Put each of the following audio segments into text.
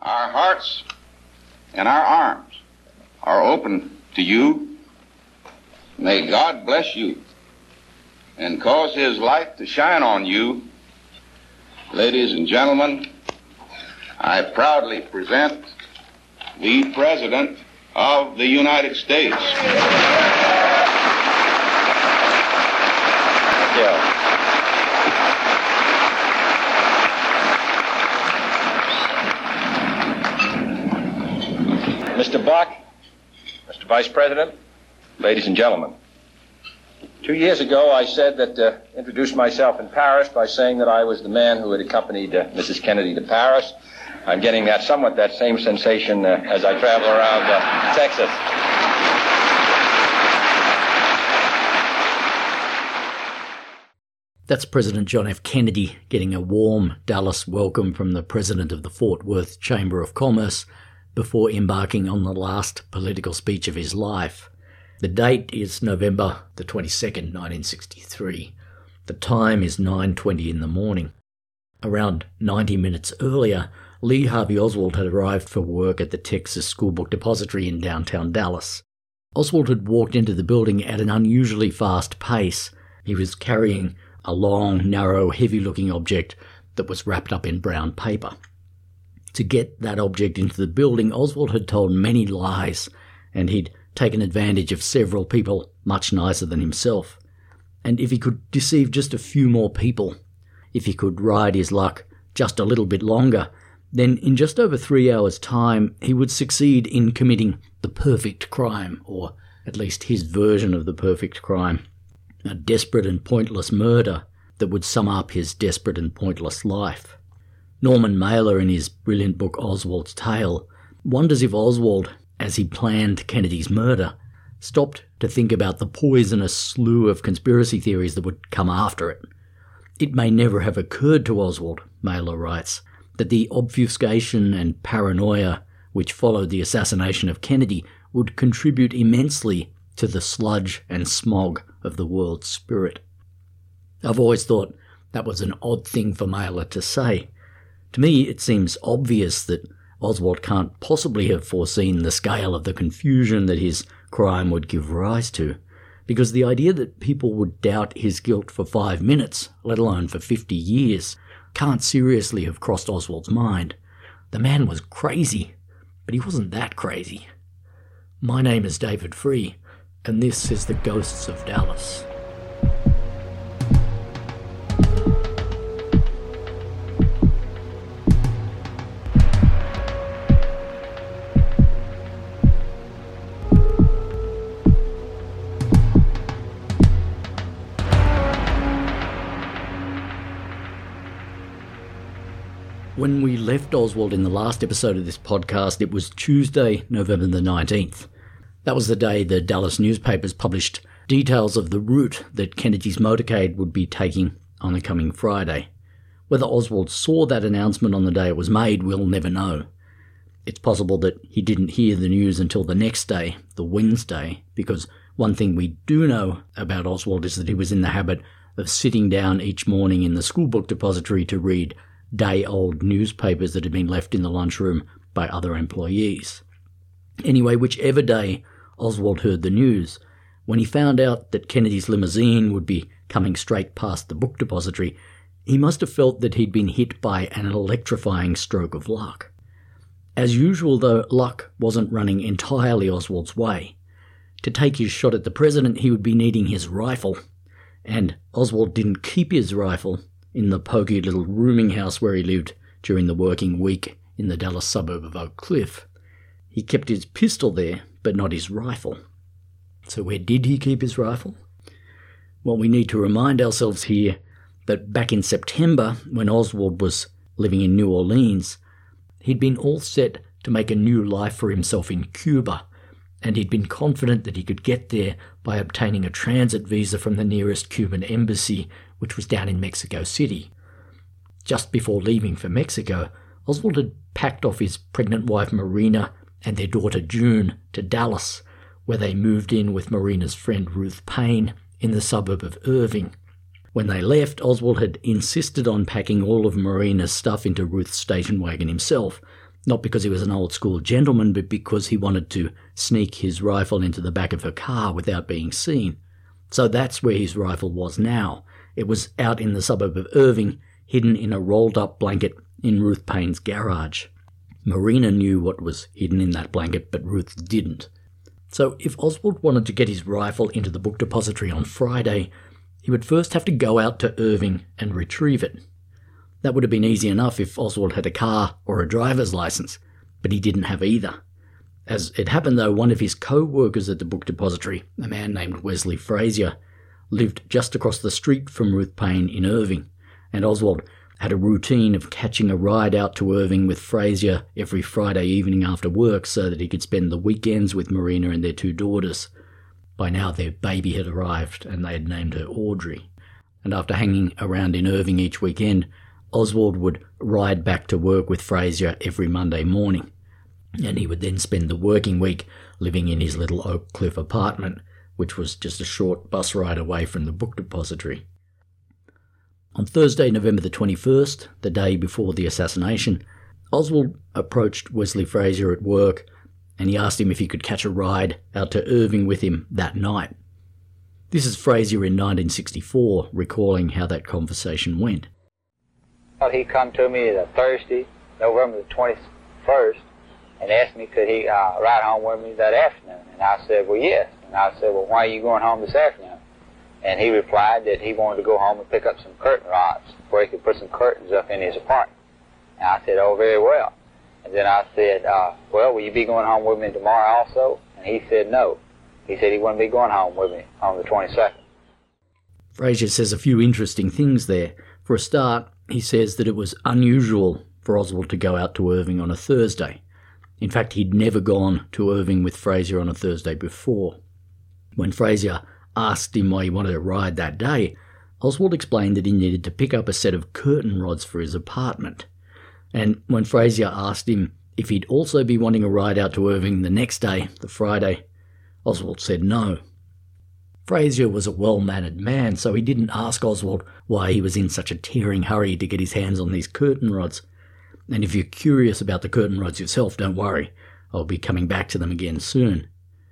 Our hearts and our arms are open to you. May God bless you and cause his light to shine on you. Ladies and gentlemen, I proudly present the President of the United States. Mr. Bach, Mr. Vice President, ladies and gentlemen. 2 years ago, I said that, introduced myself in Paris by saying that I was the man who had accompanied Mrs. Kennedy to Paris. I'm getting that same sensation as I travel around Texas. That's President John F. Kennedy getting a warm Dallas welcome from the president of the Fort Worth Chamber of Commerce before embarking on the last political speech of his life. The date is November the 22nd, 1963. The time is 9:20 in the morning. Around 90 minutes earlier, Lee Harvey Oswald had arrived for work at the Texas School Book Depository in downtown Dallas. Oswald had walked into the building at an unusually fast pace. He was carrying a long, narrow, heavy-looking object that was wrapped up in brown paper. To get that object into the building, Oswald had told many lies, and he'd taken advantage of several people much nicer than himself. And if he could deceive just a few more people, if he could ride his luck just a little bit longer, then in just over 3 hours' time, he would succeed in committing the perfect crime, or at least his version of the perfect crime. A desperate and pointless murder that would sum up his desperate and pointless life. Norman Mailer, in his brilliant book Oswald's Tale, wonders if Oswald, as he planned Kennedy's murder, stopped to think about the poisonous slew of conspiracy theories that would come after it. It may never have occurred to Oswald, Mailer writes, that the obfuscation and paranoia which followed the assassination of Kennedy would contribute immensely to the sludge and smog of the world's spirit. I've always thought that was an odd thing for Mailer to say. To me, it seems obvious that Oswald can't possibly have foreseen the scale of the confusion that his crime would give rise to, because the idea that people would doubt his guilt for 5 minutes, let alone for 50 years, can't seriously have crossed Oswald's mind. The man was crazy, but he wasn't that crazy. My name is David Free, and this is The Ghosts of Dallas. When we left Oswald in the last episode of this podcast, it was Tuesday, November the 19th. That was the day the Dallas newspapers published details of the route that Kennedy's motorcade would be taking on the coming Friday. Whether Oswald saw that announcement on the day it was made, we'll never know. It's possible that he didn't hear the news until the next day, the Wednesday, because one thing we do know about Oswald is that he was in the habit of sitting down each morning in the school book depository to read day-old newspapers that had been left in the lunchroom by other employees. Anyway, whichever day Oswald heard the news, when he found out that Kennedy's limousine would be coming straight past the book depository, he must have felt that he'd been hit by an electrifying stroke of luck. As usual, though, luck wasn't running entirely Oswald's way. To take his shot at the president, he would be needing his rifle, and Oswald didn't keep his rifle in the poky little rooming house where he lived during the working week in the Dallas suburb of Oak Cliff. He kept his pistol there, but not his rifle. So where did he keep his rifle? Well, we need to remind ourselves here that back in September, when Oswald was living in New Orleans, he'd been all set to make a new life for himself in Cuba, and he'd been confident that he could get there by obtaining a transit visa from the nearest Cuban embassy, which was down in Mexico City. Just before leaving for Mexico, Oswald had packed off his pregnant wife Marina and their daughter June to Dallas, where they moved in with Marina's friend Ruth Payne in the suburb of Irving. When they left, Oswald had insisted on packing all of Marina's stuff into Ruth's station wagon himself, not because he was an old-school gentleman, but because he wanted to sneak his rifle into the back of her car without being seen. So that's where his rifle was now. It was out in the suburb of Irving, hidden in a rolled-up blanket in Ruth Payne's garage. Marina knew what was hidden in that blanket, but Ruth didn't. So if Oswald wanted to get his rifle into the book depository on Friday, he would first have to go out to Irving and retrieve it. That would have been easy enough if Oswald had a car or a driver's license, but he didn't have either. As it happened, though, one of his co-workers at the book depository, a man named Wesley Frazier, lived just across the street from Ruth Payne in Irving, and Oswald had a routine of catching a ride out to Irving with Frazier every Friday evening after work so that he could spend the weekends with Marina and their 2 daughters. By now their baby had arrived and they had named her Audrey. And after hanging around in Irving each weekend, Oswald would ride back to work with Frazier every Monday morning, and he would then spend the working week living in his little Oak Cliff apartment, which was just a short bus ride away from the book depository. On Thursday, November the 21st, the day before the assassination, Oswald approached Wesley Frazier at work and he asked him if he could catch a ride out to Irving with him that night. This is Frazier in 1964, recalling how that conversation went. He come to me the Thursday, November the 21st, and asked me could he ride home with me that afternoon. And I said, well, yes. And I said, well, why are you going home this afternoon? And he replied that he wanted to go home and pick up some curtain rods where he could put some curtains up in his apartment. And I said, oh, very well. And then I said, well, will you be going home with me tomorrow also? And he said no. He said he wouldn't be going home with me on the 22nd. Frazier says a few interesting things there. For a start, he says that it was unusual for Oswald to go out to Irving on a Thursday. In fact, he'd never gone to Irving with Frazier on a Thursday before. When Frazier asked him why he wanted a ride that day, Oswald explained that he needed to pick up a set of curtain rods for his apartment. And when Frazier asked him if he'd also be wanting a ride out to Irving the next day, the Friday, Oswald said no. Frazier was a well-mannered man, so he didn't ask Oswald why he was in such a tearing hurry to get his hands on these curtain rods. And if you're curious about the curtain rods yourself, don't worry, I'll be coming back to them again soon.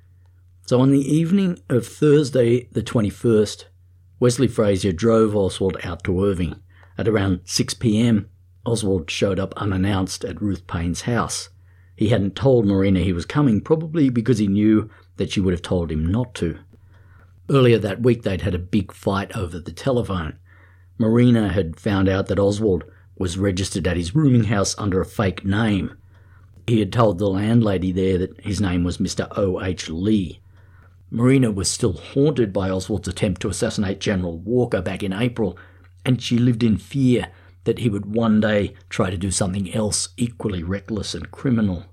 So on the evening of Thursday the 21st, Wesley Frazier drove Oswald out to Irving. At around 6 p.m, Oswald showed up unannounced at Ruth Payne's house. He hadn't told Marina he was coming, probably because he knew that she would have told him not to. Earlier that week they'd had a big fight over the telephone. Marina had found out that Oswald was registered at his rooming house under a fake name. He had told the landlady there that his name was Mr. O.H. Lee. Marina was still haunted by Oswald's attempt to assassinate General Walker back in April, and she lived in fear that he would one day try to do something else equally reckless and criminal.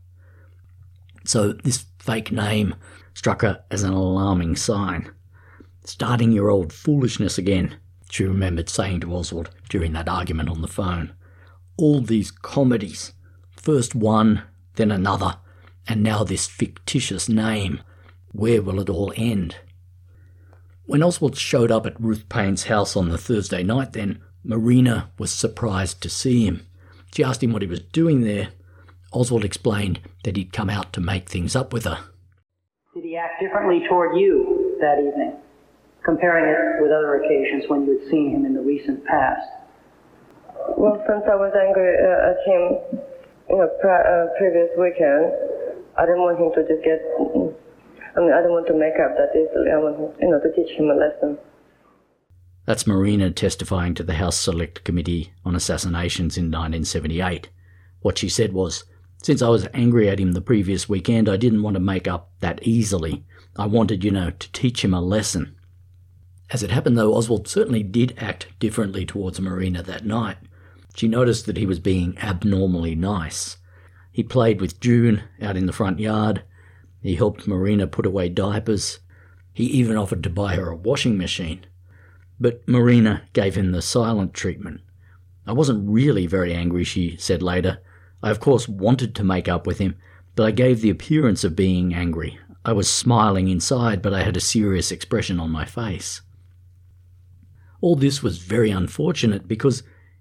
So this fake name struck her as an alarming sign. Starting your old foolishness again, she remembered saying to Oswald during that argument on the phone. All these comedies, first one, then another, and now this fictitious name. Where will it all end? When Oswald showed up at Ruth Payne's house on the Thursday night then, Marina was surprised to see him. She asked him what he was doing there. Oswald explained that he'd come out to make things up with her. Did he act differently toward you that evening, comparing it with other occasions when you had seen him in the recent past? Well, since I was angry at him previous weekend, I didn't want him to just get... I didn't want to make up that easily. I wanted, to teach him a lesson. That's Marina testifying to the House Select Committee on Assassinations in 1978. What she said was, since I was angry at him the previous weekend, I didn't want to make up that easily. I wanted, to teach him a lesson. As it happened, though, Oswald certainly did act differently towards Marina that night. She noticed that he was being abnormally nice. He played with June out in the front yard. He helped Marina put away diapers. He even offered to buy her a washing machine. But Marina gave him the silent treatment. I wasn't really very angry, she said later. I of course wanted to make up with him, but I gave the appearance of being angry. I was smiling inside, but I had a serious expression on my face. All this was very unfortunate because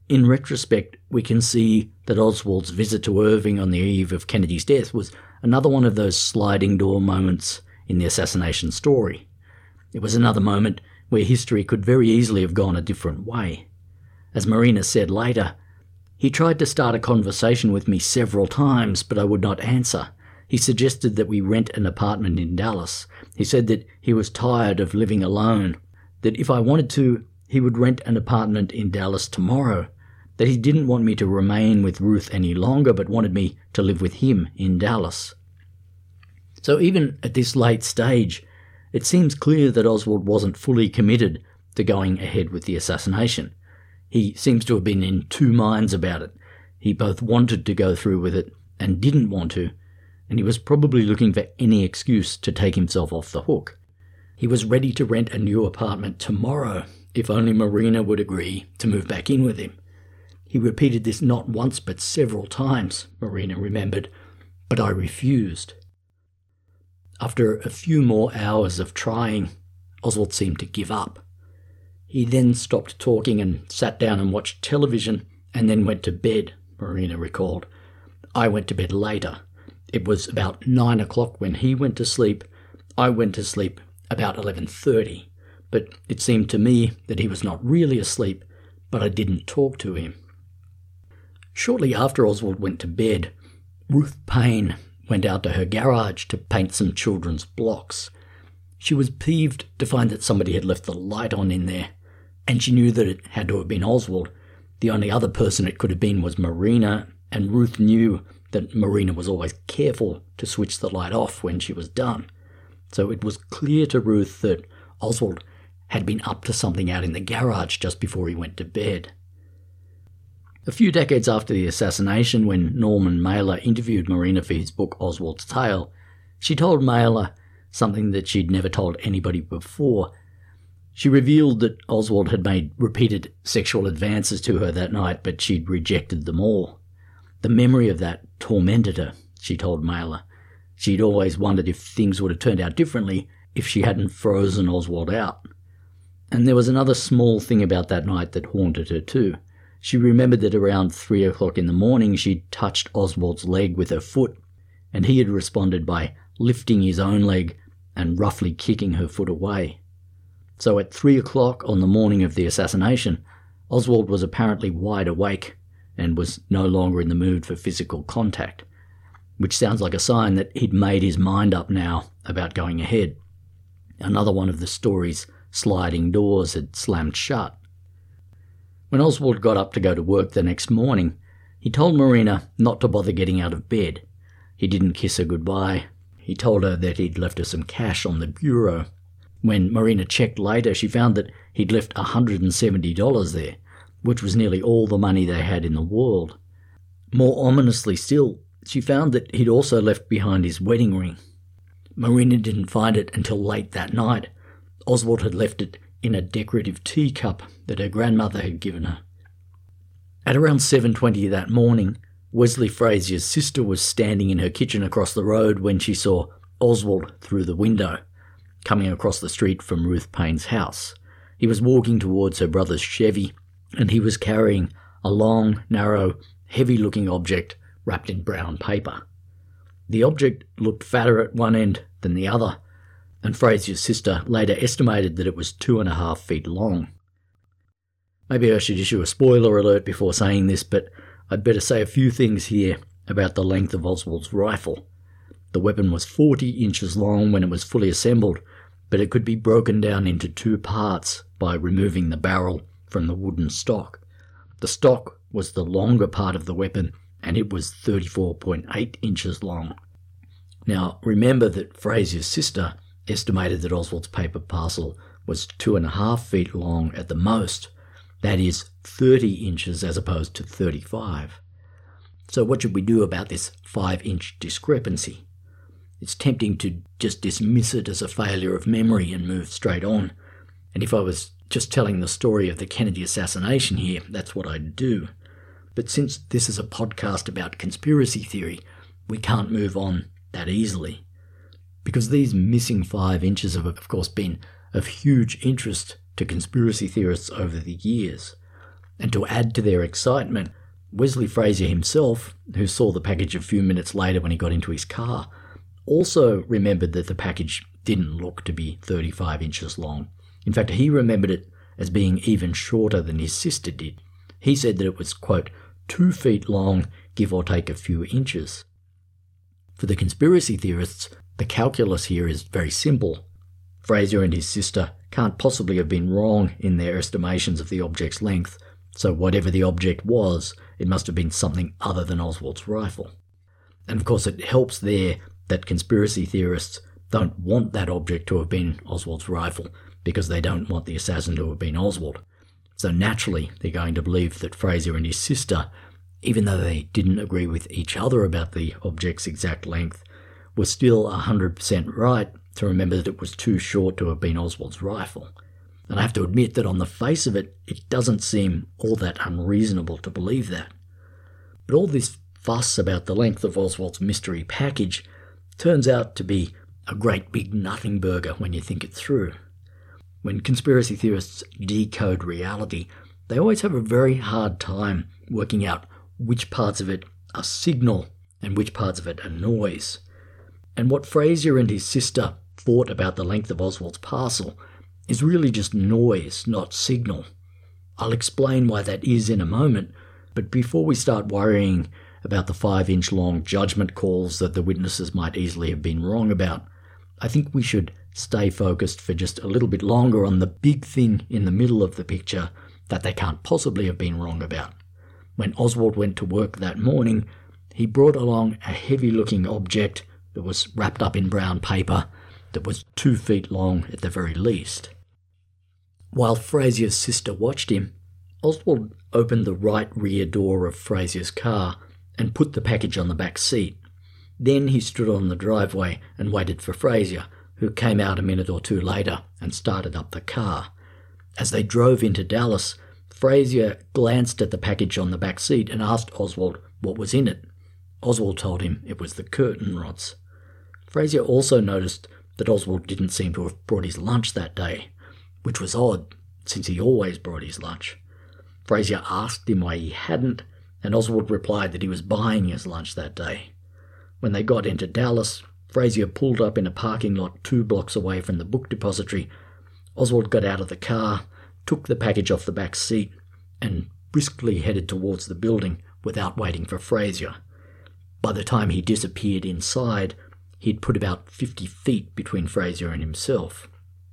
In retrospect, we can see that Oswald's visit to Irving on the eve of Kennedy's death was another one of those sliding door moments in the assassination story. It was another moment where history could very easily have gone a different way. As Marina said later, "He tried to start a conversation with me several times, but I would not answer. He suggested that we rent an apartment in Dallas. He said that he was tired of living alone, that if I wanted to, he would rent an apartment in Dallas tomorrow, that he didn't want me to remain with Ruth any longer but wanted me to live with him in Dallas." So even at this late stage, it seems clear that Oswald wasn't fully committed to going ahead with the assassination. He seems to have been in two minds about it. He both wanted to go through with it and didn't want to, and he was probably looking for any excuse to take himself off the hook. He was ready to rent a new apartment tomorrow if only Marina would agree to move back in with him. He repeated this not once but several times, Marina remembered, but I refused. After a few more hours of trying, Oswald seemed to give up. He then stopped talking and sat down and watched television and then went to bed, Marina recalled. I went to bed later. It was about 9 o'clock when he went to sleep. I went to sleep about 11:30, but it seemed to me that he was not really asleep, but I didn't talk to him. Shortly after Oswald went to bed, Ruth Payne went out to her garage to paint some children's blocks. She was peeved to find that somebody had left the light on in there, and she knew that it had to have been Oswald. The only other person it could have been was Marina, and Ruth knew that Marina was always careful to switch the light off when she was done. So it was clear to Ruth that Oswald had been up to something out in the garage just before he went to bed. A few decades after the assassination, when Norman Mailer interviewed Marina for his book Oswald's Tale, she told Mailer something that she'd never told anybody before. She revealed that Oswald had made repeated sexual advances to her that night, but she'd rejected them all. The memory of that tormented her, she told Mailer. She'd always wondered if things would have turned out differently if she hadn't frozen Oswald out. And there was another small thing about that night that haunted her too. She remembered that around 3 o'clock in the morning she'd touched Oswald's leg with her foot, and he had responded by lifting his own leg and roughly kicking her foot away. So at 3 o'clock on the morning of the assassination, Oswald was apparently wide awake and was no longer in the mood for physical contact, which sounds like a sign that he'd made his mind up now about going ahead. Another one of the story's sliding doors had slammed shut. When Oswald got up to go to work the next morning, he told Marina not to bother getting out of bed. He didn't kiss her goodbye. He told her that he'd left her some cash on the bureau. When Marina checked later, she found that he'd left $170 there, which was nearly all the money they had in the world. More ominously still, she found that he'd also left behind his wedding ring. Marina didn't find it until late that night. Oswald had left it in a decorative teacup that her grandmother had given her. At around 7:20 that morning, Wesley Frazier's sister was standing in her kitchen across the road when she saw Oswald through the window, coming across the street from Ruth Payne's house. He was walking towards her brother's Chevy, and he was carrying a long, narrow, heavy-looking object wrapped in brown paper. The object looked fatter at one end than the other, and Frazier's sister later estimated that it was 2.5 feet long. Maybe I should issue a spoiler alert before saying this, but I'd better say a few things here about the length of Oswald's rifle. The weapon was 40 inches long when it was fully assembled, but it could be broken down into two parts by removing the barrel from the wooden stock. The stock was the longer part of the weapon, and it was 34.8 inches long. Now, remember that Frazier's sister estimated that Oswald's paper parcel was 2.5 feet long at the most. That is 30 inches as opposed to 35. So what should we do about this 5-inch discrepancy? It's tempting to just dismiss it as a failure of memory and move straight on. And if I was just telling the story of the Kennedy assassination here, that's what I'd do. But since this is a podcast about conspiracy theory, we can't move on that easily. Because these missing 5 inches have, of course, been of huge interest to conspiracy theorists over the years. And to add to their excitement, Wesley Frazier himself, who saw the package a few minutes later when he got into his car, also remembered that the package didn't look to be 35 inches long. In fact, he remembered it as being even shorter than his sister did. He said that it was, quote, 2 feet long, give or take a few inches. For the conspiracy theorists, the calculus here is very simple. Frazier and his sister can't possibly have been wrong in their estimations of the object's length, so whatever the object was, it must have been something other than Oswald's rifle. And of course it helps there that conspiracy theorists don't want that object to have been Oswald's rifle, because they don't want the assassin to have been Oswald. So naturally, they're going to believe that Frazier and his sister, even though they didn't agree with each other about the object's exact length, were still 100% right to remember that it was too short to have been Oswald's rifle. And I have to admit that on the face of it, it doesn't seem all that unreasonable to believe that. But all this fuss about the length of Oswald's mystery package turns out to be a great big nothing burger when you think it through. When conspiracy theorists decode reality, they always have a very hard time working out which parts of it are signal and which parts of it are noise. And what Frazier and his sister thought about the length of Oswald's parcel is really just noise, not signal. I'll explain why that is in a moment, but before we start worrying about the 5-inch long judgment calls that the witnesses might easily have been wrong about, I think we should stay focused for just a little bit longer on the big thing in the middle of the picture that they can't possibly have been wrong about. When Oswald went to work that morning, he brought along a heavy-looking object that was wrapped up in brown paper that was 2 feet long at the very least. While Frazier's sister watched him, Oswald opened the right rear door of Frazier's car and put the package on the back seat. Then he stood on the driveway and waited for Frazier, who came out a minute or two later and started up the car. As they drove into Dallas, Frazier glanced at the package on the back seat and asked Oswald what was in it. Oswald told him it was the curtain rods. Frazier also noticed that Oswald didn't seem to have brought his lunch that day, which was odd, since he always brought his lunch. Frazier asked him why he hadn't, and Oswald replied that he was buying his lunch that day. When they got into Dallas, Frazier pulled up in a parking lot 2 blocks away from the book depository. Oswald got out of the car, took the package off the back seat, and briskly headed towards the building without waiting for Frazier. By the time he disappeared inside, he'd put about 50 feet between Frazier and himself.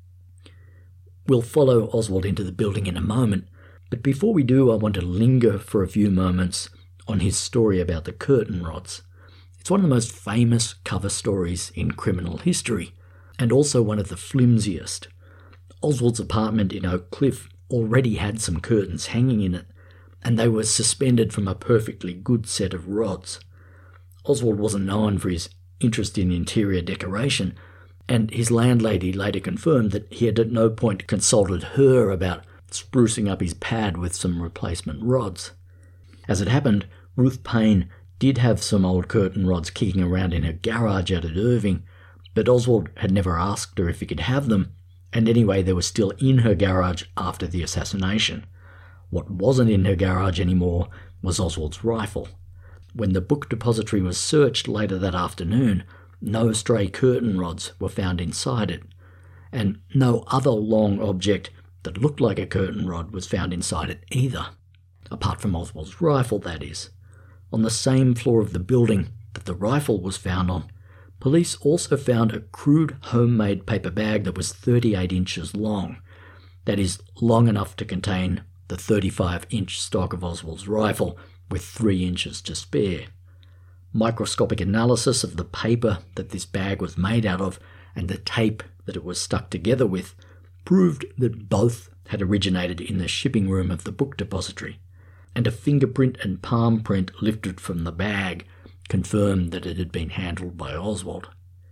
We'll follow Oswald into the building in a moment, but before we do, I want to linger for a few moments on his story about the curtain rods. It's one of the most famous cover stories in criminal history, and also one of the flimsiest. Oswald's apartment in Oak Cliff already had some curtains hanging in it, and they were suspended from a perfectly good set of rods. Oswald wasn't known for his interest in interior decoration, and his landlady later confirmed that he had at no point consulted her about sprucing up his pad with some replacement rods. As it happened, Ruth Payne did have some old curtain rods kicking around in her garage out at Irving, but Oswald had never asked her if he could have them, and anyway they were still in her garage after the assassination. What wasn't in her garage anymore was Oswald's rifle. When the book depository was searched later that afternoon, no stray curtain rods were found inside it, and no other long object that looked like a curtain rod was found inside it either, apart from Oswald's rifle, that is. On the same floor of the building that the rifle was found on, police also found a crude homemade paper bag that was 38 inches long, that is, long enough to contain the 35-inch stock of Oswald's rifle with 3 inches to spare. Microscopic analysis of the paper that this bag was made out of and the tape that it was stuck together with proved that both had originated in the shipping room of the book depository, and a fingerprint and palm print lifted from the bag confirmed that it had been handled by Oswald.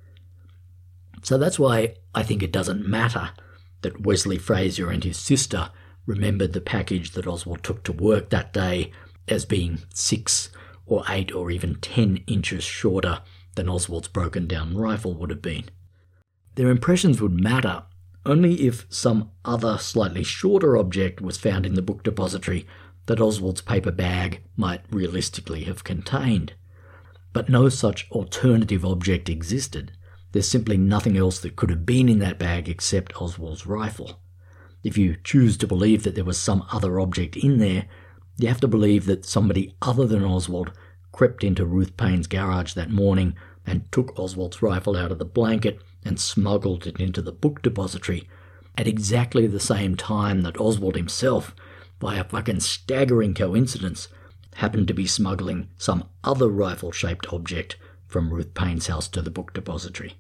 So that's why I think it doesn't matter that Wesley Frazier and his sister remembered the package that Oswald took to work that day as being 6 or 8 or even 10 inches shorter than Oswald's broken down rifle would have been. Their impressions would matter only if some other slightly shorter object was found in the book depository that Oswald's paper bag might realistically have contained. But no such alternative object existed. There's simply nothing else that could have been in that bag except Oswald's rifle. If you choose to believe that there was some other object in there, you have to believe that somebody other than Oswald crept into Ruth Payne's garage that morning and took Oswald's rifle out of the blanket and smuggled it into the book depository at exactly the same time that Oswald himself, by a fucking staggering coincidence, happened to be smuggling some other rifle-shaped object from Ruth Payne's house to the book depository.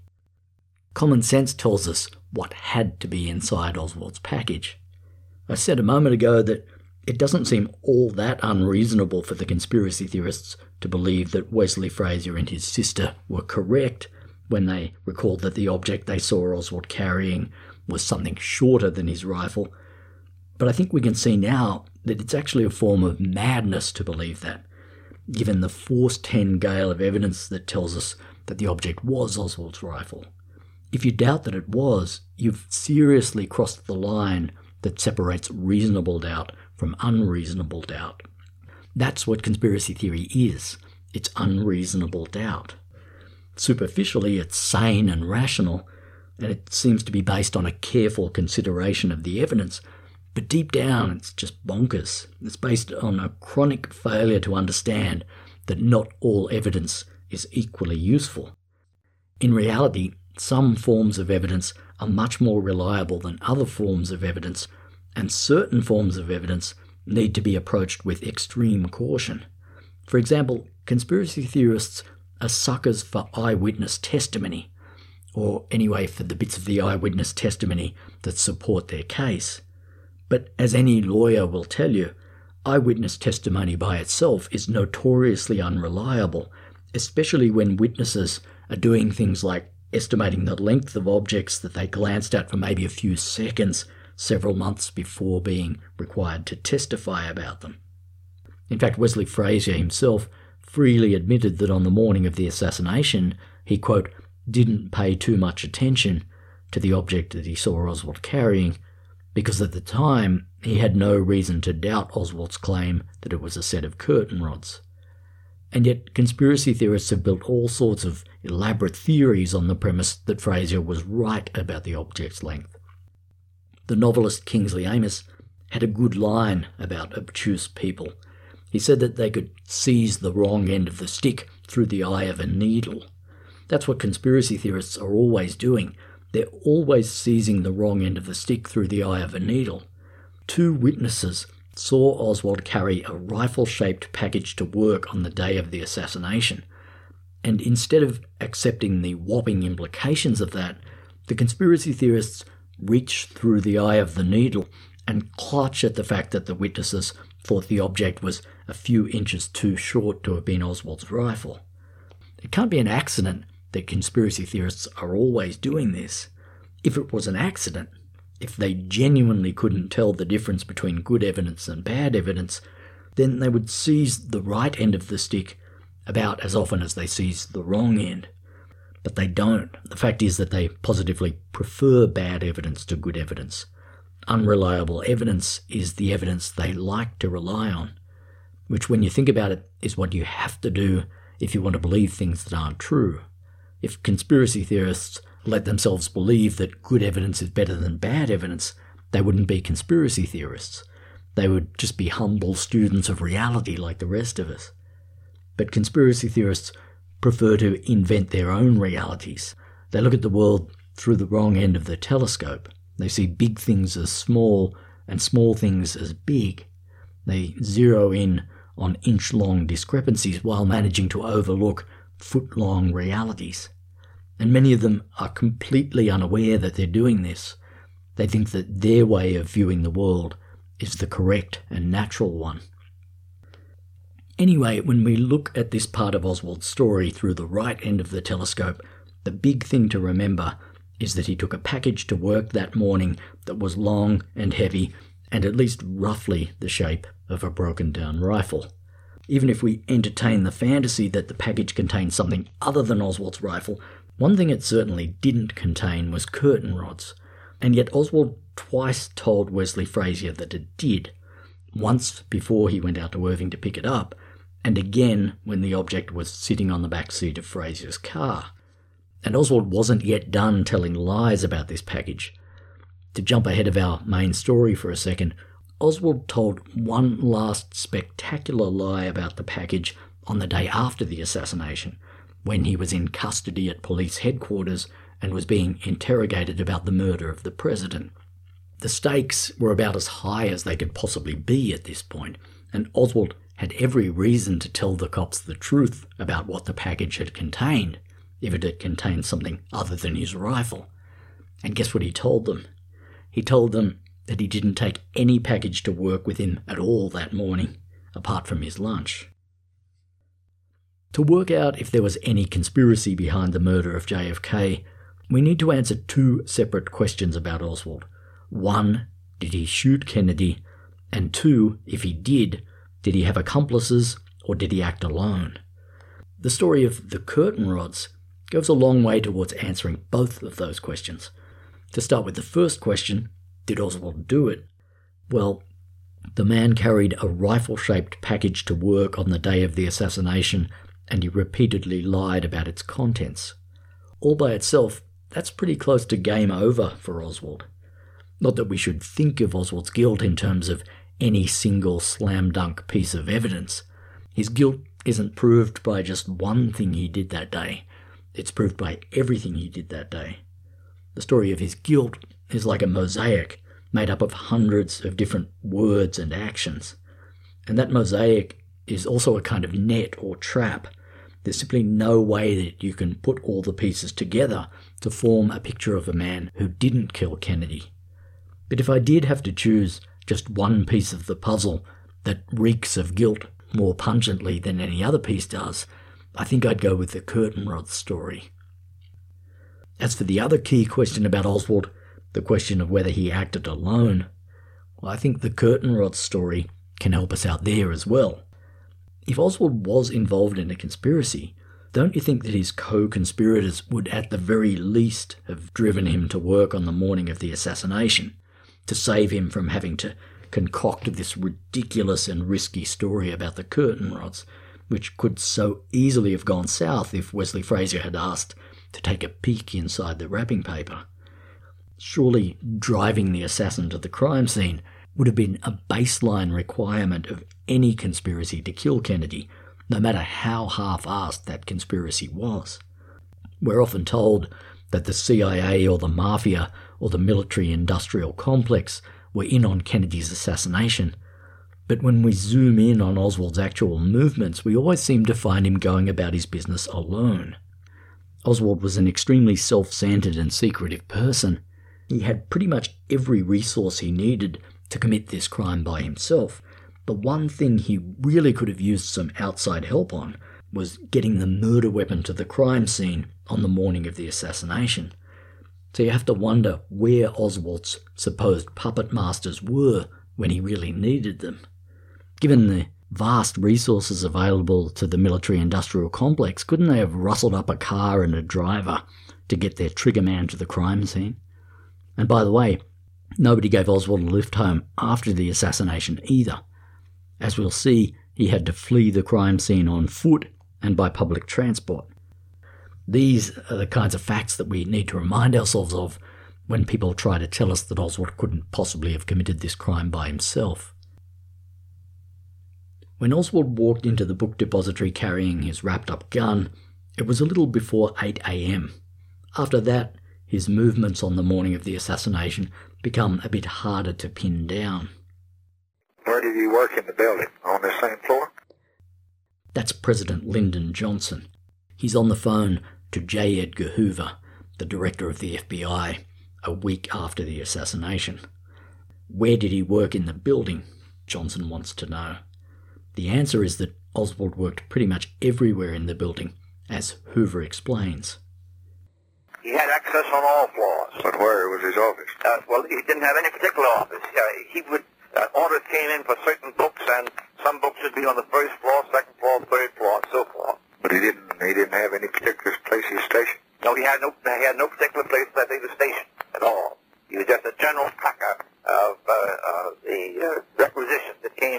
Common sense tells us what had to be inside Oswald's package. I said a moment ago that it doesn't seem all that unreasonable for the conspiracy theorists to believe that Wesley Frazier and his sister were correct when they recalled that the object they saw Oswald carrying was something shorter than his rifle. But I think we can see now that it's actually a form of madness to believe that, given the force 10 gale of evidence that tells us that the object was Oswald's rifle. If you doubt that it was, you've seriously crossed the line that separates reasonable doubt from unreasonable doubt. That's what conspiracy theory is. It's unreasonable doubt. Superficially, it's sane and rational, and it seems to be based on a careful consideration of the evidence, but deep down it's just bonkers. It's based on a chronic failure to understand that not all evidence is equally useful. In reality, some forms of evidence are much more reliable than other forms of evidence, and certain forms of evidence need to be approached with extreme caution. For example, conspiracy theorists are suckers for eyewitness testimony, or anyway for the bits of the eyewitness testimony that support their case. But as any lawyer will tell you, eyewitness testimony by itself is notoriously unreliable, especially when witnesses are doing things like estimating the length of objects that they glanced at for maybe a few seconds several months before being required to testify about them. In fact, Wesley Frazier himself freely admitted that on the morning of the assassination, he, quote, didn't pay too much attention to the object that he saw Oswald carrying, because at the time he had no reason to doubt Oswald's claim that it was a set of curtain rods. And yet conspiracy theorists have built all sorts of elaborate theories on the premise that Frazier was right about the object's length. The novelist Kingsley Amis had a good line about obtuse people. He said that they could seize the wrong end of the stick through the eye of a needle. That's what conspiracy theorists are always doing. They're always seizing the wrong end of the stick through the eye of a needle. 2 witnesses saw Oswald carry a rifle-shaped package to work on the day of the assassination. And instead of accepting the whopping implications of that, the conspiracy theorists reach through the eye of the needle and clutch at the fact that the witnesses thought the object was a few inches too short to have been Oswald's rifle. It can't be an accident that conspiracy theorists are always doing this. If it was an accident, if they genuinely couldn't tell the difference between good evidence and bad evidence, then they would seize the right end of the stick about as often as they seize the wrong end. But they don't. The fact is that they positively prefer bad evidence to good evidence. Unreliable evidence is the evidence they like to rely on, which, when you think about it, is what you have to do if you want to believe things that aren't true. If conspiracy theorists let themselves believe that good evidence is better than bad evidence, they wouldn't be conspiracy theorists. They would just be humble students of reality like the rest of us. But conspiracy theorists prefer to invent their own realities. They look at the world through the wrong end of the telescope. They see big things as small and small things as big. They zero in on inch-long discrepancies while managing to overlook foot-long realities. And many of them are completely unaware that they're doing this. They think that their way of viewing the world is the correct and natural one. Anyway, when we look at this part of Oswald's story through the right end of the telescope, the big thing to remember is that he took a package to work that morning that was long and heavy and at least roughly the shape of a broken-down rifle. Even if we entertain the fantasy that the package contained something other than Oswald's rifle, one thing it certainly didn't contain was curtain rods. And yet Oswald twice told Wesley Frazier that it did. once before he went out to Irving to pick it up, and again when the object was sitting on the back seat of Frazier's car. And Oswald wasn't yet done telling lies about this package. To jump ahead of our main story for a second, Oswald told one last spectacular lie about the package on the day after the assassination, when he was in custody at police headquarters and was being interrogated about the murder of the president. The stakes were about as high as they could possibly be at this point, and Oswald had every reason to tell the cops the truth about what the package had contained, if it had contained something other than his rifle. And guess what he told them? He told them that he didn't take any package to work with him at all that morning, apart from his lunch. To work out if there was any conspiracy behind the murder of JFK, we need to answer two separate questions about Oswald. One, did he shoot Kennedy? And two, if he did he have accomplices or did he act alone? The story of the curtain rods goes a long way towards answering both of those questions. To start with the first question, did Oswald do it? Well, the man carried a rifle-shaped package to work on the day of the assassination, and he repeatedly lied about its contents. All by itself, that's pretty close to game over for Oswald. Not that we should think of Oswald's guilt in terms of any single slam-dunk piece of evidence. His guilt isn't proved by just one thing he did that day. It's proved by everything he did that day. The story of his guilt is like a mosaic made up of hundreds of different words and actions. And that mosaic is also a kind of net or trap. There's simply no way that you can put all the pieces together to form a picture of a man who didn't kill Kennedy. But if I did have to choose just one piece of the puzzle that reeks of guilt more pungently than any other piece does, I think I'd go with the curtain rod story. As for the other key question about Oswald, the question of whether he acted alone, well, I think the curtain rod story can help us out there as well. If Oswald was involved in a conspiracy, don't you think that his co-conspirators would at the very least have driven him to work on the morning of the assassination, to save him from having to concoct this ridiculous and risky story about the curtain rods, which could so easily have gone south if Wesley Frazier had asked to take a peek inside the wrapping paper? Surely driving the assassin to the crime scene would have been a baseline requirement of any conspiracy to kill Kennedy, no matter how half-assed that conspiracy was. We're often told that the CIA or the Mafia or the military-industrial complex were in on Kennedy's assassination, but when we zoom in on Oswald's actual movements, we always seem to find him going about his business alone. Oswald was an extremely self-centered and secretive person. He had pretty much every resource he needed to commit this crime by himself. The one thing he really could have used some outside help on was getting the murder weapon to the crime scene on the morning of the assassination. So you have to wonder where Oswald's supposed puppet masters were when he really needed them. Given the vast resources available to the military-industrial complex, couldn't they have rustled up a car and a driver to get their trigger man to the crime scene? And by the way, nobody gave Oswald a lift home after the assassination either. As we'll see, he had to flee the crime scene on foot and by public transport. These are the kinds of facts that we need to remind ourselves of when people try to tell us that Oswald couldn't possibly have committed this crime by himself. When Oswald walked into the book depository carrying his wrapped-up gun, it was a little before 8 a.m. After that, his movements on the morning of the assassination become a bit harder to pin down. Where did he work in the building? On the same floor? That's President Lyndon Johnson. He's on the phone to J. Edgar Hoover, the director of the FBI, a week after the assassination. Where did he work in the building? Johnson wants to know. The answer is that Oswald worked pretty much everywhere in the building, as Hoover explains. He had access on all floors. But where was his office? Well, he didn't have any particular office. He would orders came in for certain books, and some books would be on the first floor, second floor, third floor, and so forth. But he didn't have any particular place he was stationed? No, he had no particular place that he was stationed at all. He was just a general packer of the requisitions that came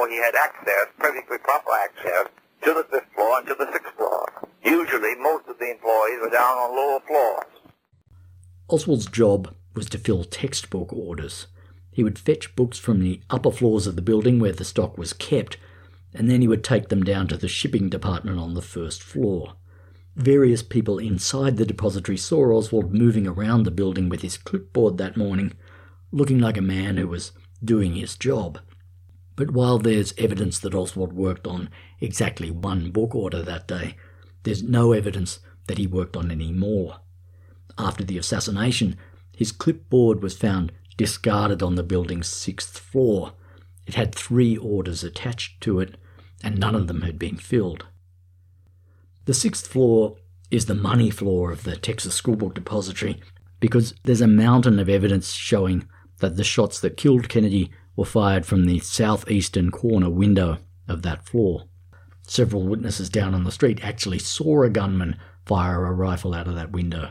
floor, he had access, perfectly proper access, to the 5th floor and to the 6th floor. Usually, most of the employees were down on lower floors. Oswald's job was to fill textbook orders. He would fetch books from the upper floors of the building where the stock was kept, and then he would take them down to the shipping department on the 1st floor. Various people inside the depository saw Oswald moving around the building with his clipboard that morning, looking like a man who was doing his job. But while there's evidence that Oswald worked on exactly one book order that day, there's no evidence that he worked on any more. After the assassination, his clipboard was found discarded on the building's 6th floor. It had 3 orders attached to it, and none of them had been filled. The 6th floor is the money floor of the Texas Schoolbook Depository because there's a mountain of evidence showing that the shots that killed Kennedy were fired from the southeastern corner window of that floor. Several witnesses down on the street actually saw a gunman fire a rifle out of that window.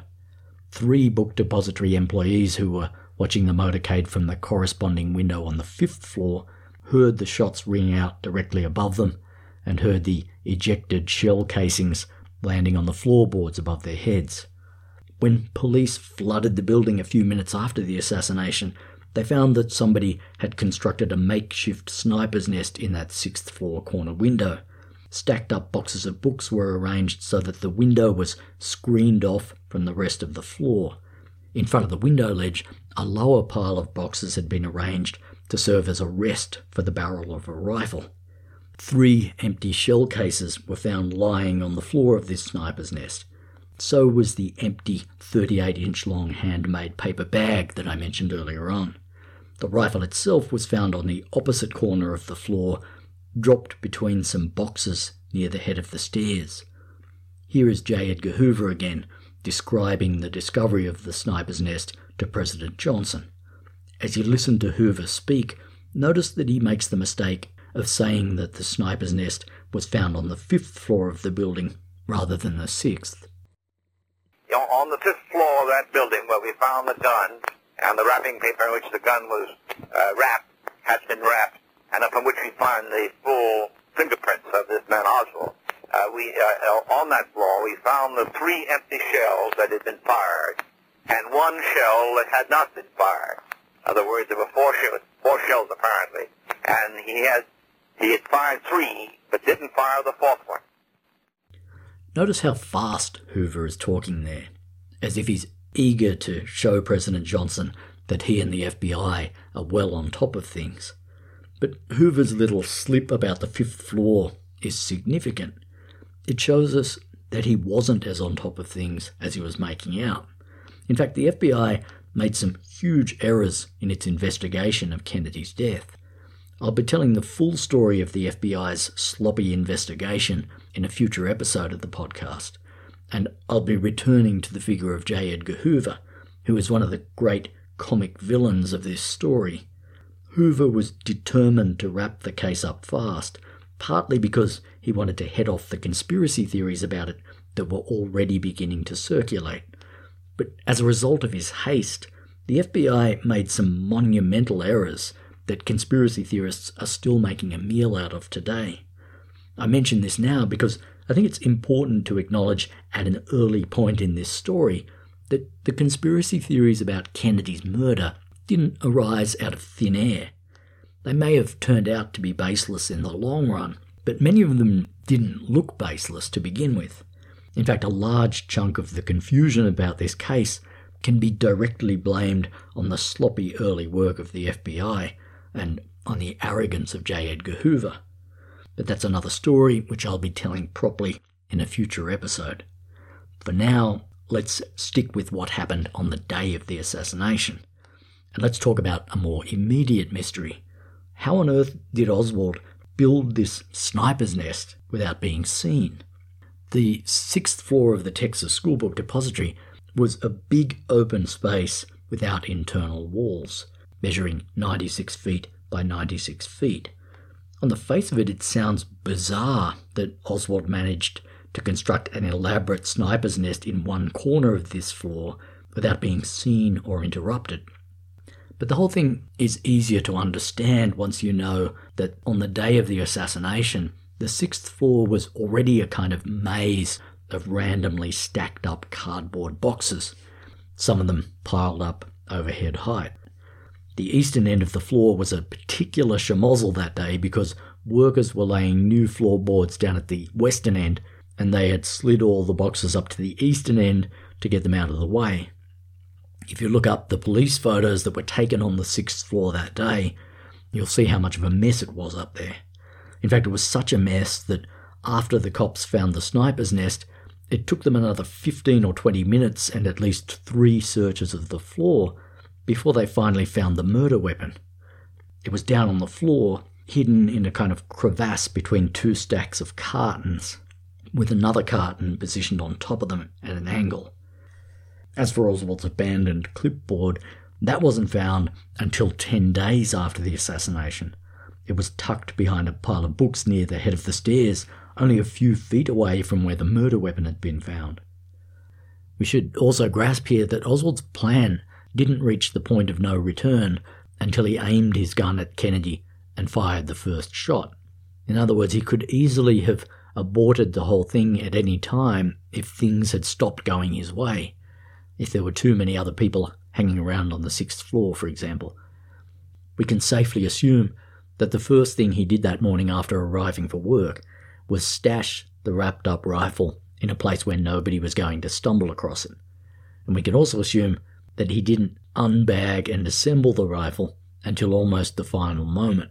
3 book depository employees who were watching the motorcade from the corresponding window on the 5th floor heard the shots ring out directly above them and heard the ejected shell casings landing on the floorboards above their heads. When police flooded the building a few minutes after the assassination, they found that somebody had constructed a makeshift sniper's nest in that 6th floor corner window. Stacked up boxes of books were arranged so that the window was screened off from the rest of the floor. In front of the window ledge, a lower pile of boxes had been arranged to serve as a rest for the barrel of a rifle. 3 empty shell cases were found lying on the floor of this sniper's nest. So was the empty 38-inch long handmade paper bag that I mentioned earlier on. The rifle itself was found on the opposite corner of the floor, dropped between some boxes near the head of the stairs. Here is J. Edgar Hoover again, describing the discovery of the sniper's nest to President Johnson. As you listen to Hoover speak, notice that he makes the mistake of saying that the sniper's nest was found on the 5th floor of the building rather than the 6th. On the 5th floor of that building where we found the gun and the wrapping paper in which the gun was wrapped, has been wrapped, and from which we find the full fingerprints of this man Oswald. On that floor we found the 3 empty shells that had been fired and 1 shell that had not been fired. In other words, there were 4 shells apparently, and he had fired 3 but didn't fire the 4th one. Notice how fast Hoover is talking there, as if he's eager to show President Johnson that he and the FBI are well on top of things. But Hoover's little slip about the 5th floor is significant. It shows us that he wasn't as on top of things as he was making out. In fact, the FBI made some huge errors in its investigation of Kennedy's death. I'll be telling the full story of the FBI's sloppy investigation in a future episode of the podcast, and I'll be returning to the figure of J. Edgar Hoover, who is one of the great comic villains of this story. Hoover was determined to wrap the case up fast, partly because he wanted to head off the conspiracy theories about it that were already beginning to circulate. But as a result of his haste, the FBI made some monumental errors that conspiracy theorists are still making a meal out of today. I mention this now because I think it's important to acknowledge at an early point in this story that the conspiracy theories about Kennedy's murder didn't arise out of thin air. They may have turned out to be baseless in the long run, but many of them didn't look baseless to begin with. In fact, a large chunk of the confusion about this case can be directly blamed on the sloppy early work of the FBI and on the arrogance of J. Edgar Hoover. But that's another story which I'll be telling properly in a future episode. For now, let's stick with what happened on the day of the assassination. And let's talk about a more immediate mystery. How on earth did Oswald build this sniper's nest without being seen? The 6th floor of the Texas Schoolbook Depository was a big open space without internal walls, measuring 96 feet by 96 feet. On the face of it, it sounds bizarre that Oswald managed to construct an elaborate sniper's nest in one corner of this floor without being seen or interrupted. But the whole thing is easier to understand once you know that on the day of the assassination, the 6th floor was already a kind of maze of randomly stacked up cardboard boxes, some of them piled up over head height. The eastern end of the floor was a particular schmozzle that day because workers were laying new floorboards down at the western end, and they had slid all the boxes up to the eastern end to get them out of the way. If you look up the police photos that were taken on the 6th floor that day, you'll see how much of a mess it was up there. In fact, it was such a mess that after the cops found the sniper's nest, it took them another 15 or 20 minutes and at least 3 searches of the floor before they finally found the murder weapon. It was down on the floor, hidden in a kind of crevasse between 2 stacks of cartons, with another carton positioned on top of them at an angle. As for Oswald's abandoned clipboard, that wasn't found until 10 days after the assassination. It was tucked behind a pile of books near the head of the stairs, only a few feet away from where the murder weapon had been found. We should also grasp here that Oswald's plan didn't reach the point of no return until he aimed his gun at Kennedy and fired the first shot. In other words, he could easily have aborted the whole thing at any time if things had stopped going his way. If there were too many other people hanging around on the 6th floor, for example. We can safely assume that the first thing he did that morning after arriving for work was stash the wrapped-up rifle in a place where nobody was going to stumble across it. And we can also assume that he didn't unbag and assemble the rifle until almost the final moment.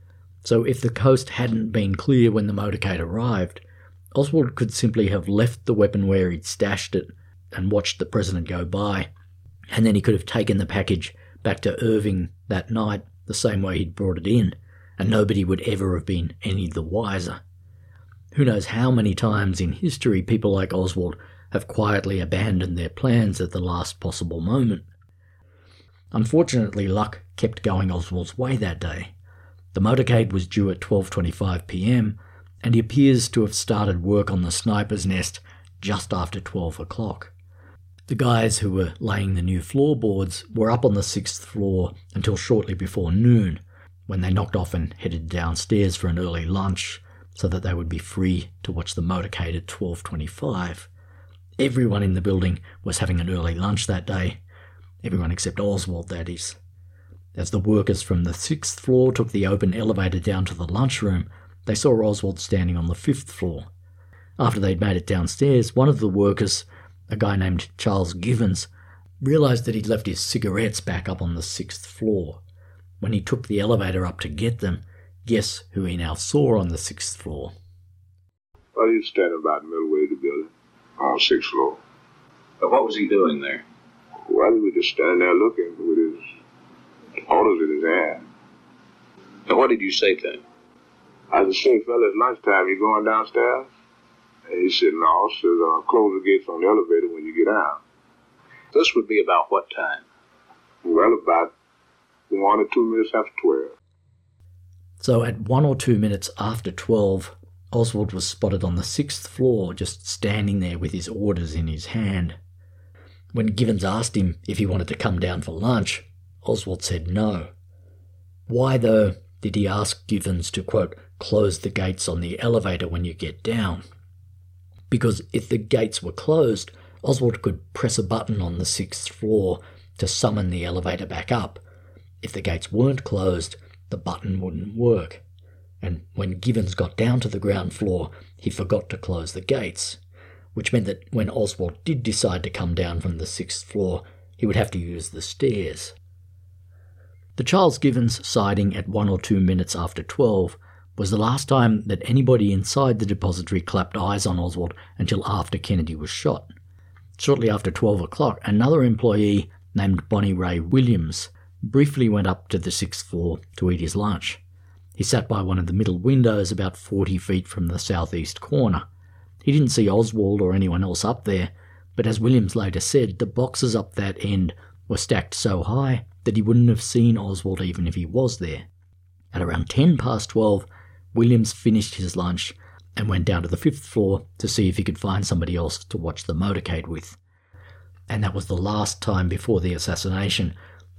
So if the coast hadn't been clear when the motorcade arrived, Oswald could simply have left the weapon where he'd stashed it and watched the president go by, and then he could have taken the package back to Irving that night the same way he'd brought it in, and nobody would ever have been any the wiser. Who knows how many times in history people like Oswald have quietly abandoned their plans at the last possible moment. Unfortunately, luck kept going Oswald's way that day. The motorcade was due at 12:25 p.m, and he appears to have started work on the sniper's nest just after 12 o'clock. The guys who were laying the new floorboards were up on the 6th floor until shortly before noon, when they knocked off and headed downstairs for an early lunch so that they would be free to watch the motorcade at 12:25. Everyone in the building was having an early lunch that day. Everyone except Oswald, that is. As the workers from the 6th floor took the open elevator down to the lunchroom, they saw Oswald standing on the 5th floor. After they'd made it downstairs, one of the workers, a guy named Charles Givens, realised that he'd left his cigarettes back up on the 6th floor. When he took the elevator up to get them, guess who he now saw on the 6th floor? Well, he was standing about the middle way of the building, on the 6th floor. But what was he doing there? Well, he was just standing there looking with his orders in his hand. And what did you say to him? I just said, fella, it's lunchtime. You going downstairs? And he said, no. I said, close the gates on the elevator when you get out. This would be about what time? Well, about 1 or 2 minutes after 12. So at 1 or 2 minutes after 12, Oswald was spotted on the 6th floor, just standing there with his orders in his hand. When Givens asked him if he wanted to come down for lunch, Oswald said no. Why, though, did he ask Givens to, quote, close the gates on the elevator when you get down? Because if the gates were closed, Oswald could press a button on the 6th floor to summon the elevator back up. If the gates weren't closed, the button wouldn't work. And when Givens got down to the ground floor, he forgot to close the gates, which meant that when Oswald did decide to come down from the 6th floor, he would have to use the stairs. The Charles Givens sighting at 1 or 2 minutes after 12 was the last time that anybody inside the depository clapped eyes on Oswald until after Kennedy was shot. Shortly after 12 o'clock, another employee named Bonnie Ray Williams briefly went up to the 6th floor to eat his lunch. He sat by one of the middle windows about 40 feet from the southeast corner. He didn't see Oswald or anyone else up there, but as Williams later said, the boxes up that end were stacked so high that he wouldn't have seen Oswald even if he was there. At around 10 past 12, Williams finished his lunch and went down to the 5th floor to see if he could find somebody else to watch the motorcade with. And that was the last time before the assassination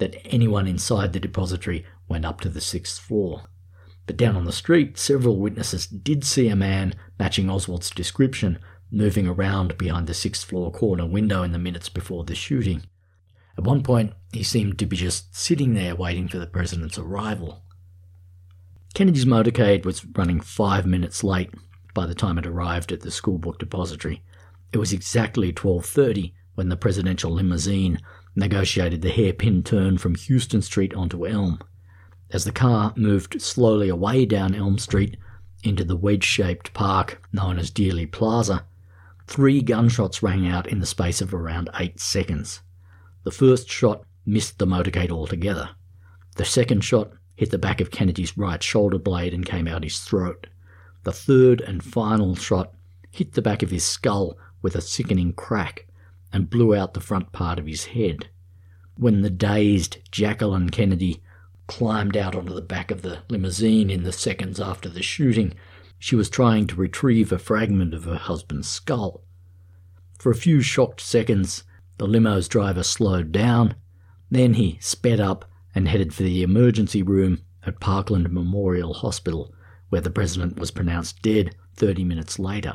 that anyone inside the depository went up to the 6th floor. But down on the street, several witnesses did see a man matching Oswald's description moving around behind the 6th floor corner window in the minutes before the shooting. At one point, he seemed to be just sitting there waiting for the president's arrival. Kennedy's motorcade was running 5 minutes late by the time it arrived at the school book depository. It was exactly 12:30 when the presidential limousine negotiated the hairpin turn from Houston Street onto Elm. As the car moved slowly away down Elm Street into the wedge-shaped park known as Dealey Plaza, 3 gunshots rang out in the space of around 8 seconds. The first shot missed the motorcade altogether. The second shot hit the back of Kennedy's right shoulder blade and came out his throat. The third and final shot hit the back of his skull with a sickening crack and blew out the front part of his head. When the dazed Jacqueline Kennedy climbed out onto the back of the limousine in the seconds after the shooting, she was trying to retrieve a fragment of her husband's skull. For a few shocked seconds, the limo's driver slowed down. Then he sped up and headed for the emergency room at Parkland Memorial Hospital, where the president was pronounced dead 30 minutes later.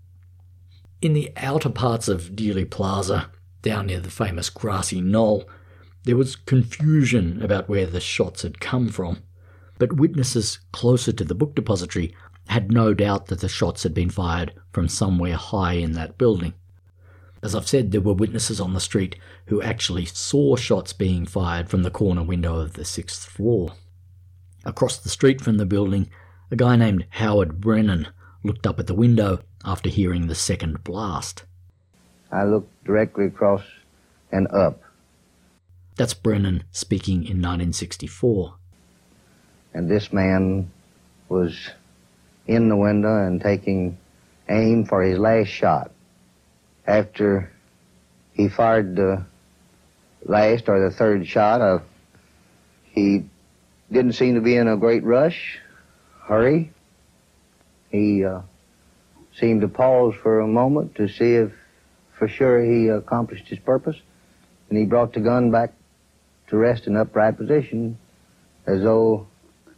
In the outer parts of Dealey Plaza, down near the famous grassy knoll, there was confusion about where the shots had come from, but witnesses closer to the book depository had no doubt that the shots had been fired from somewhere high in that building. As I've said, there were witnesses on the street who actually saw shots being fired from the corner window of the 6th floor. Across the street from the building, a guy named Howard Brennan looked up at the window after hearing the second blast. I looked directly across and up. That's Brennan speaking in 1964. And this man was in the window and taking aim for his last shot. After he fired the last or the third shot, he didn't seem to be in a great hurry. He seemed to pause for a moment to see if for sure he accomplished his purpose, and he brought the gun back to rest in upright position as though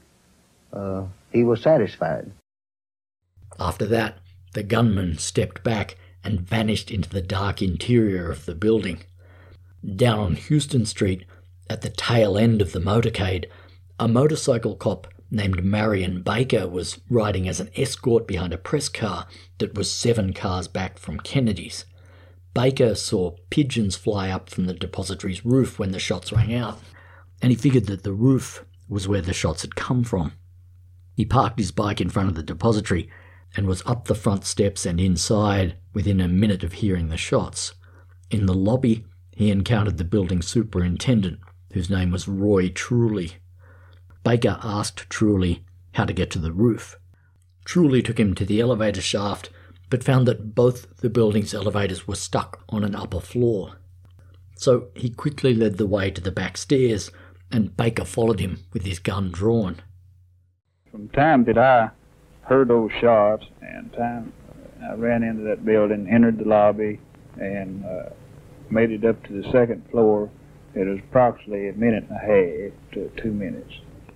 he was satisfied. After that, the gunman stepped back and vanished into the dark interior of the building. Down on Houston Street, at the tail end of the motorcade, a motorcycle cop named Marion Baker was riding as an escort behind a press car that was 7 cars back from Kennedy's. Baker saw pigeons fly up from the depository's roof when the shots rang out, and he figured that the roof was where the shots had come from. He parked his bike in front of the depository and was up the front steps and inside within a minute of hearing the shots. In the lobby, he encountered the building superintendent, whose name was Roy Truly. Baker asked Truly how to get to the roof. Truly took him to the elevator shaft, but found that both the building's elevators were stuck on an upper floor. So he quickly led the way to the back stairs, and Baker followed him with his gun drawn. From the time that I heard those shots, and time I ran into that building, entered the lobby, and made it up to the 2nd floor, it was approximately a minute and a half to 2 minutes.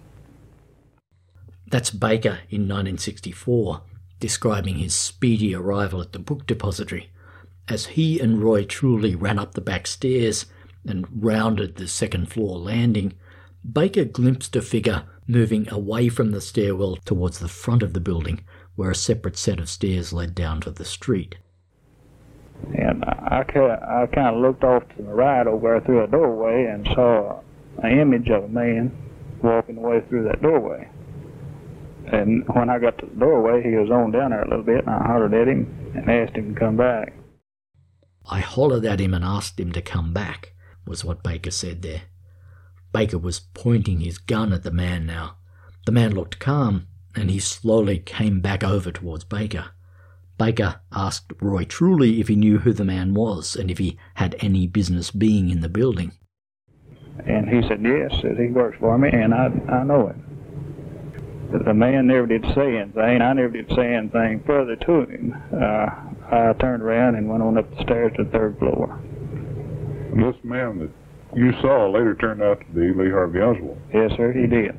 That's Baker in 1964, describing his speedy arrival at the book depository. As he and Roy Truly ran up the back stairs and rounded the 2nd floor landing, Baker glimpsed a figure moving away from the stairwell towards the front of the building, where a separate set of stairs led down to the street. And I kind of looked off to the right over there through a doorway and saw an image of a man walking away through that doorway. And when I got to the doorway, he was on down there a little bit, and I hollered at him and asked him to come back. I hollered at him and asked him to come back, was what Baker said there. Baker was pointing his gun at the man now. The man looked calm, and he slowly came back over towards Baker. Baker asked Roy Truly if he knew who the man was and if he had any business being in the building. And he said, yes, said he works for me, and I know him. The man never did say anything. I never did say anything further to him. I turned around and went on up the stairs to the 3rd floor. This man that you saw later turned out to be Lee Harvey Oswald. Yes, sir, he did.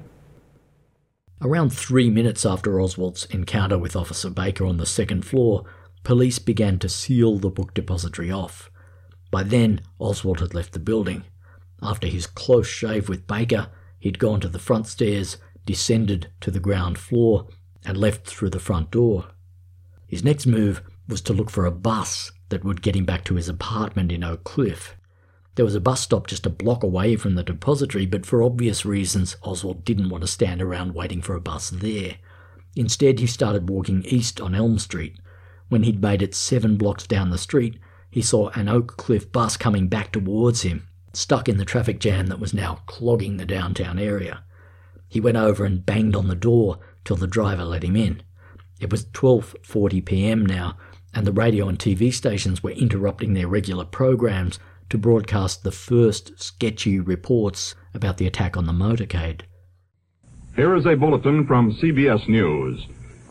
Around 3 minutes after Oswald's encounter with Officer Baker on the second floor, police began to seal the book depository off. By then, Oswald had left the building. After his close shave with Baker, he'd gone to the front stairs, descended to the ground floor, and left through the front door. His next move was to look for a bus that would get him back to his apartment in Oak Cliff. There was a bus stop just a block away from the depository, but for obvious reasons, Oswald didn't want to stand around waiting for a bus there. Instead, he started walking east on Elm Street. When he'd made it 7 blocks down the street, he saw an Oak Cliff bus coming back towards him, stuck in the traffic jam that was now clogging the downtown area. He went over and banged on the door till the driver let him in. It was 12:40 p.m. now, and the radio and TV stations were interrupting their regular programs to broadcast the first sketchy reports about the attack on the motorcade. Here is a bulletin from CBS News.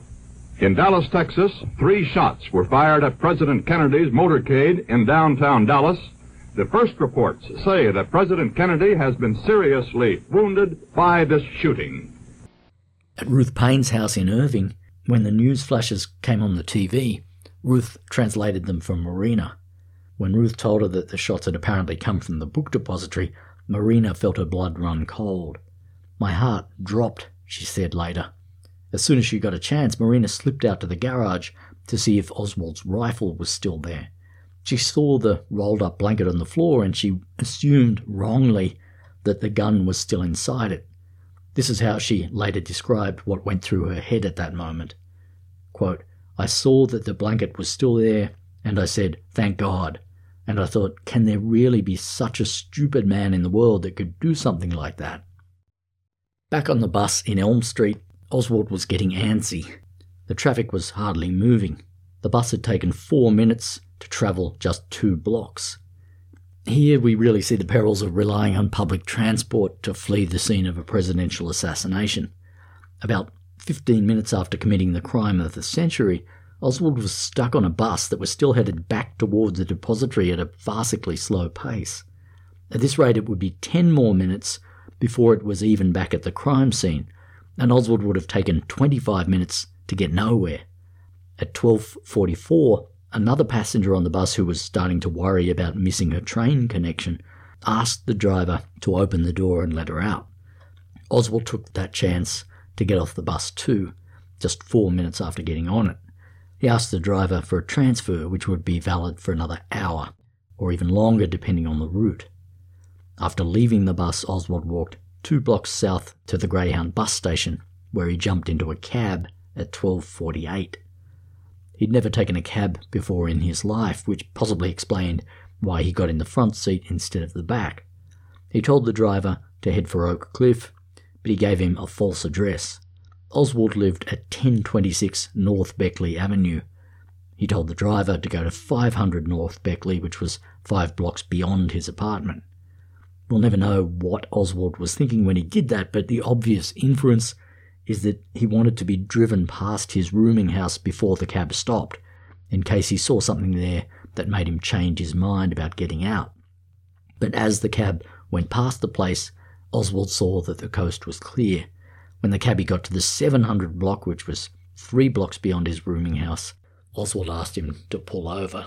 In Dallas, Texas, 3 shots were fired at President Kennedy's motorcade in downtown Dallas. The first reports say that President Kennedy has been seriously wounded by this shooting. At Ruth Payne's house in Irving, when the news flashes came on the TV, Ruth translated them for Marina. When Ruth told her that the shots had apparently come from the book depository, Marina felt her blood run cold. "My heart dropped," she said later. As soon as she got a chance, Marina slipped out to the garage to see if Oswald's rifle was still there. She saw the rolled-up blanket on the floor and she assumed wrongly that the gun was still inside it. This is how she later described what went through her head at that moment. Quote, "I saw that the blanket was still there and I said, 'Thank God.' And I thought, can there really be such a stupid man in the world that could do something like that?" Back on the bus in Elm Street, Oswald was getting antsy. The traffic was hardly moving. The bus had taken 4 minutes to travel just 2 blocks. Here we really see the perils of relying on public transport to flee the scene of a presidential assassination. About 15 minutes after committing the crime of the century, Oswald was stuck on a bus that was still headed back towards the depository at a farcically slow pace. At this rate, it would be 10 more minutes before it was even back at the crime scene, and Oswald would have taken 25 minutes to get nowhere. At 12:44, another passenger on the bus who was starting to worry about missing her train connection asked the driver to open the door and let her out. Oswald took that chance to get off the bus too, just 4 minutes after getting on it. He asked the driver for a transfer which would be valid for another hour, or even longer depending on the route. After leaving the bus, Oswald walked 2 blocks south to the Greyhound bus station, where he jumped into a cab at 12:48. He'd never taken a cab before in his life, which possibly explained why he got in the front seat instead of the back. He told the driver to head for Oak Cliff, but he gave him a false address. Oswald lived at 1026 North Beckley Avenue. He told the driver to go to 500 North Beckley, which was 5 blocks beyond his apartment. We'll never know what Oswald was thinking when he did that, but the obvious inference is that he wanted to be driven past his rooming house before the cab stopped, in case he saw something there that made him change his mind about getting out. But as the cab went past the place, Oswald saw that the coast was clear. When the cabbie got to the 700 block, which was 3 blocks beyond his rooming house, Oswald asked him to pull over.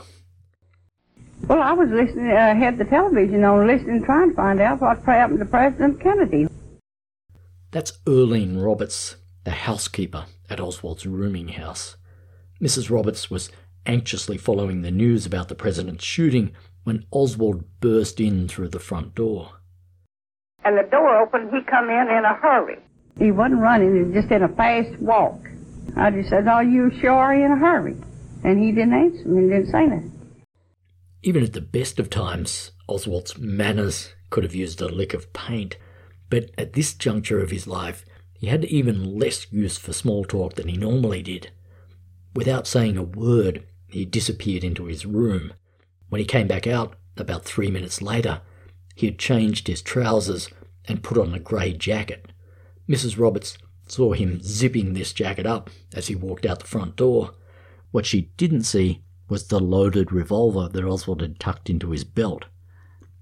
Well, I was listening, had the television on, listening, trying to find out what happened to President Kennedy. That's Earlene Roberts, the housekeeper at Oswald's rooming house. Mrs. Roberts was anxiously following the news about the president's shooting when Oswald burst in through the front door. And the door opened, he come in a hurry. He wasn't running, he was just in a fast walk. I just said, "Are you sure in a hurry?" And he didn't answer me, he didn't say nothing. Even at the best of times, Oswald's manners could have used a lick of paint, but at this juncture of his life, he had even less use for small talk than he normally did. Without saying a word, he disappeared into his room. When he came back out, about 3 minutes later, he had changed his trousers and put on a grey jacket. Mrs. Roberts saw him zipping this jacket up as he walked out the front door. What she didn't see was the loaded revolver that Oswald had tucked into his belt.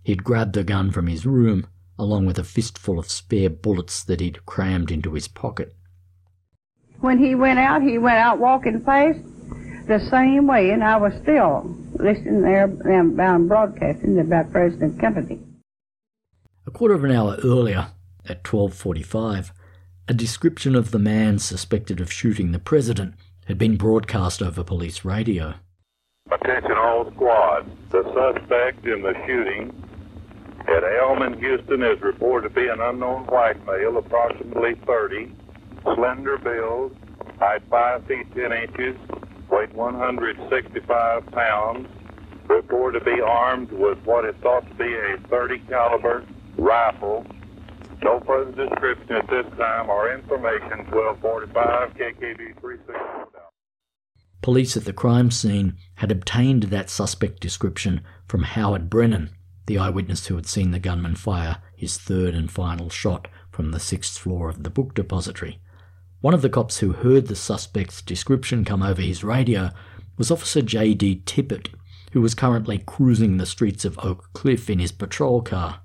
He'd grabbed a gun from his room, along with a fistful of spare bullets that he'd crammed into his pocket. When he went out walking fast the same way, and I was still listening there about broadcasting about President Kennedy. A quarter of an hour earlier, at 12:45, a description of the man suspected of shooting the president had been broadcast over police radio. Attention all squads. The suspect in the shooting at Elm in Houston is reported to be an unknown white male, approximately 30, slender build, height 5 feet 10 inches, weight 165 pounds, reported to be armed with what is thought to be a .30 caliber rifle. No further description at this time or information. 1245 KKB 364. Police at the crime scene had obtained that suspect description from Howard Brennan, the eyewitness who had seen the gunman fire his third and final shot from the 6th floor of the book depository. One of the cops who heard the suspect's description come over his radio was Officer J.D. Tippett, who was currently cruising the streets of Oak Cliff in his patrol car.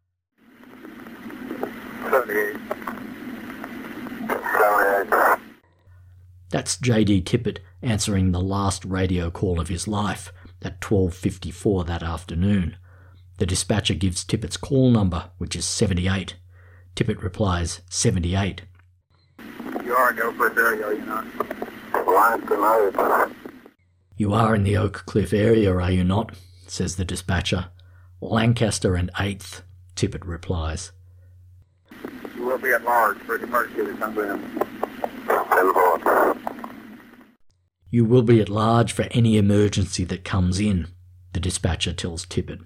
78. That's J.D. Tippett answering the last radio call of his life at 12:54 that afternoon. The dispatcher gives Tippett's call number, which is 78. Tippett replies, 78. You are in the Oak Cliff area, are you not? You are in the Oak Cliff area, are you not? Says the dispatcher. Lancaster and 8th, Tippett replies. You will be at large for the emergency that comes in. You will be at large for any emergency that comes in, the dispatcher tells Tippett.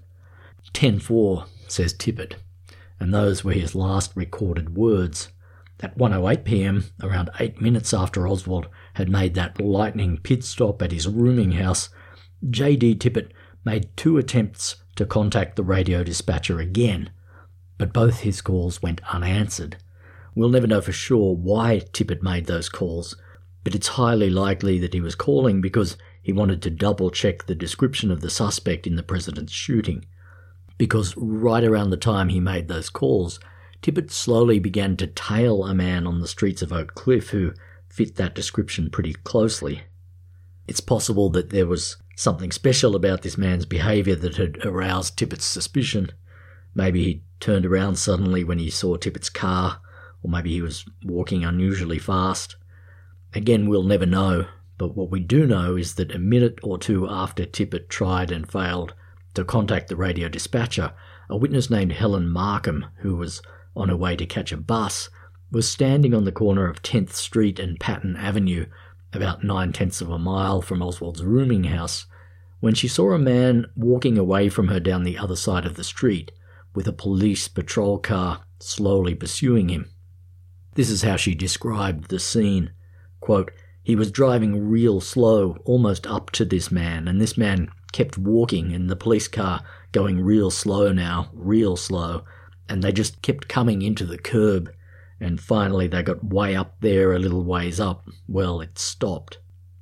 10-4, says Tippett, and those were his last recorded words. At 1:08 p.m, around 8 minutes after Oswald had made that lightning pit stop at his rooming house, J.D. Tippett made 2 attempts to contact the radio dispatcher again, but both his calls went unanswered. We'll never know for sure why Tippett made those calls, but it's highly likely that he was calling because he wanted to double-check the description of the suspect in the president's shooting. Because right around the time he made those calls, Tippett slowly began to tail a man on the streets of Oak Cliff who fit that description pretty closely. It's possible that there was something special about this man's behaviour that had aroused Tippett's suspicion. Maybe he turned around suddenly when he saw Tippett's car, or maybe he was walking unusually fast. Again, we'll never know, but what we do know is that a minute or two after Tippett tried and failed to contact the radio dispatcher, a witness named Helen Markham, who was on her way to catch a bus, was standing on the corner of 10th Street and Patton Avenue, about 9/10 of a mile from Oswald's rooming house, when she saw a man walking away from her down the other side of the street, with a police patrol car slowly pursuing him. This is how she described the scene. Quote, "He was driving real slow, almost up to this man, and this man kept walking in the police car, going real slow now, real slow, and they just kept coming into the curb, and finally they got way up there a little ways up. Well, it stopped.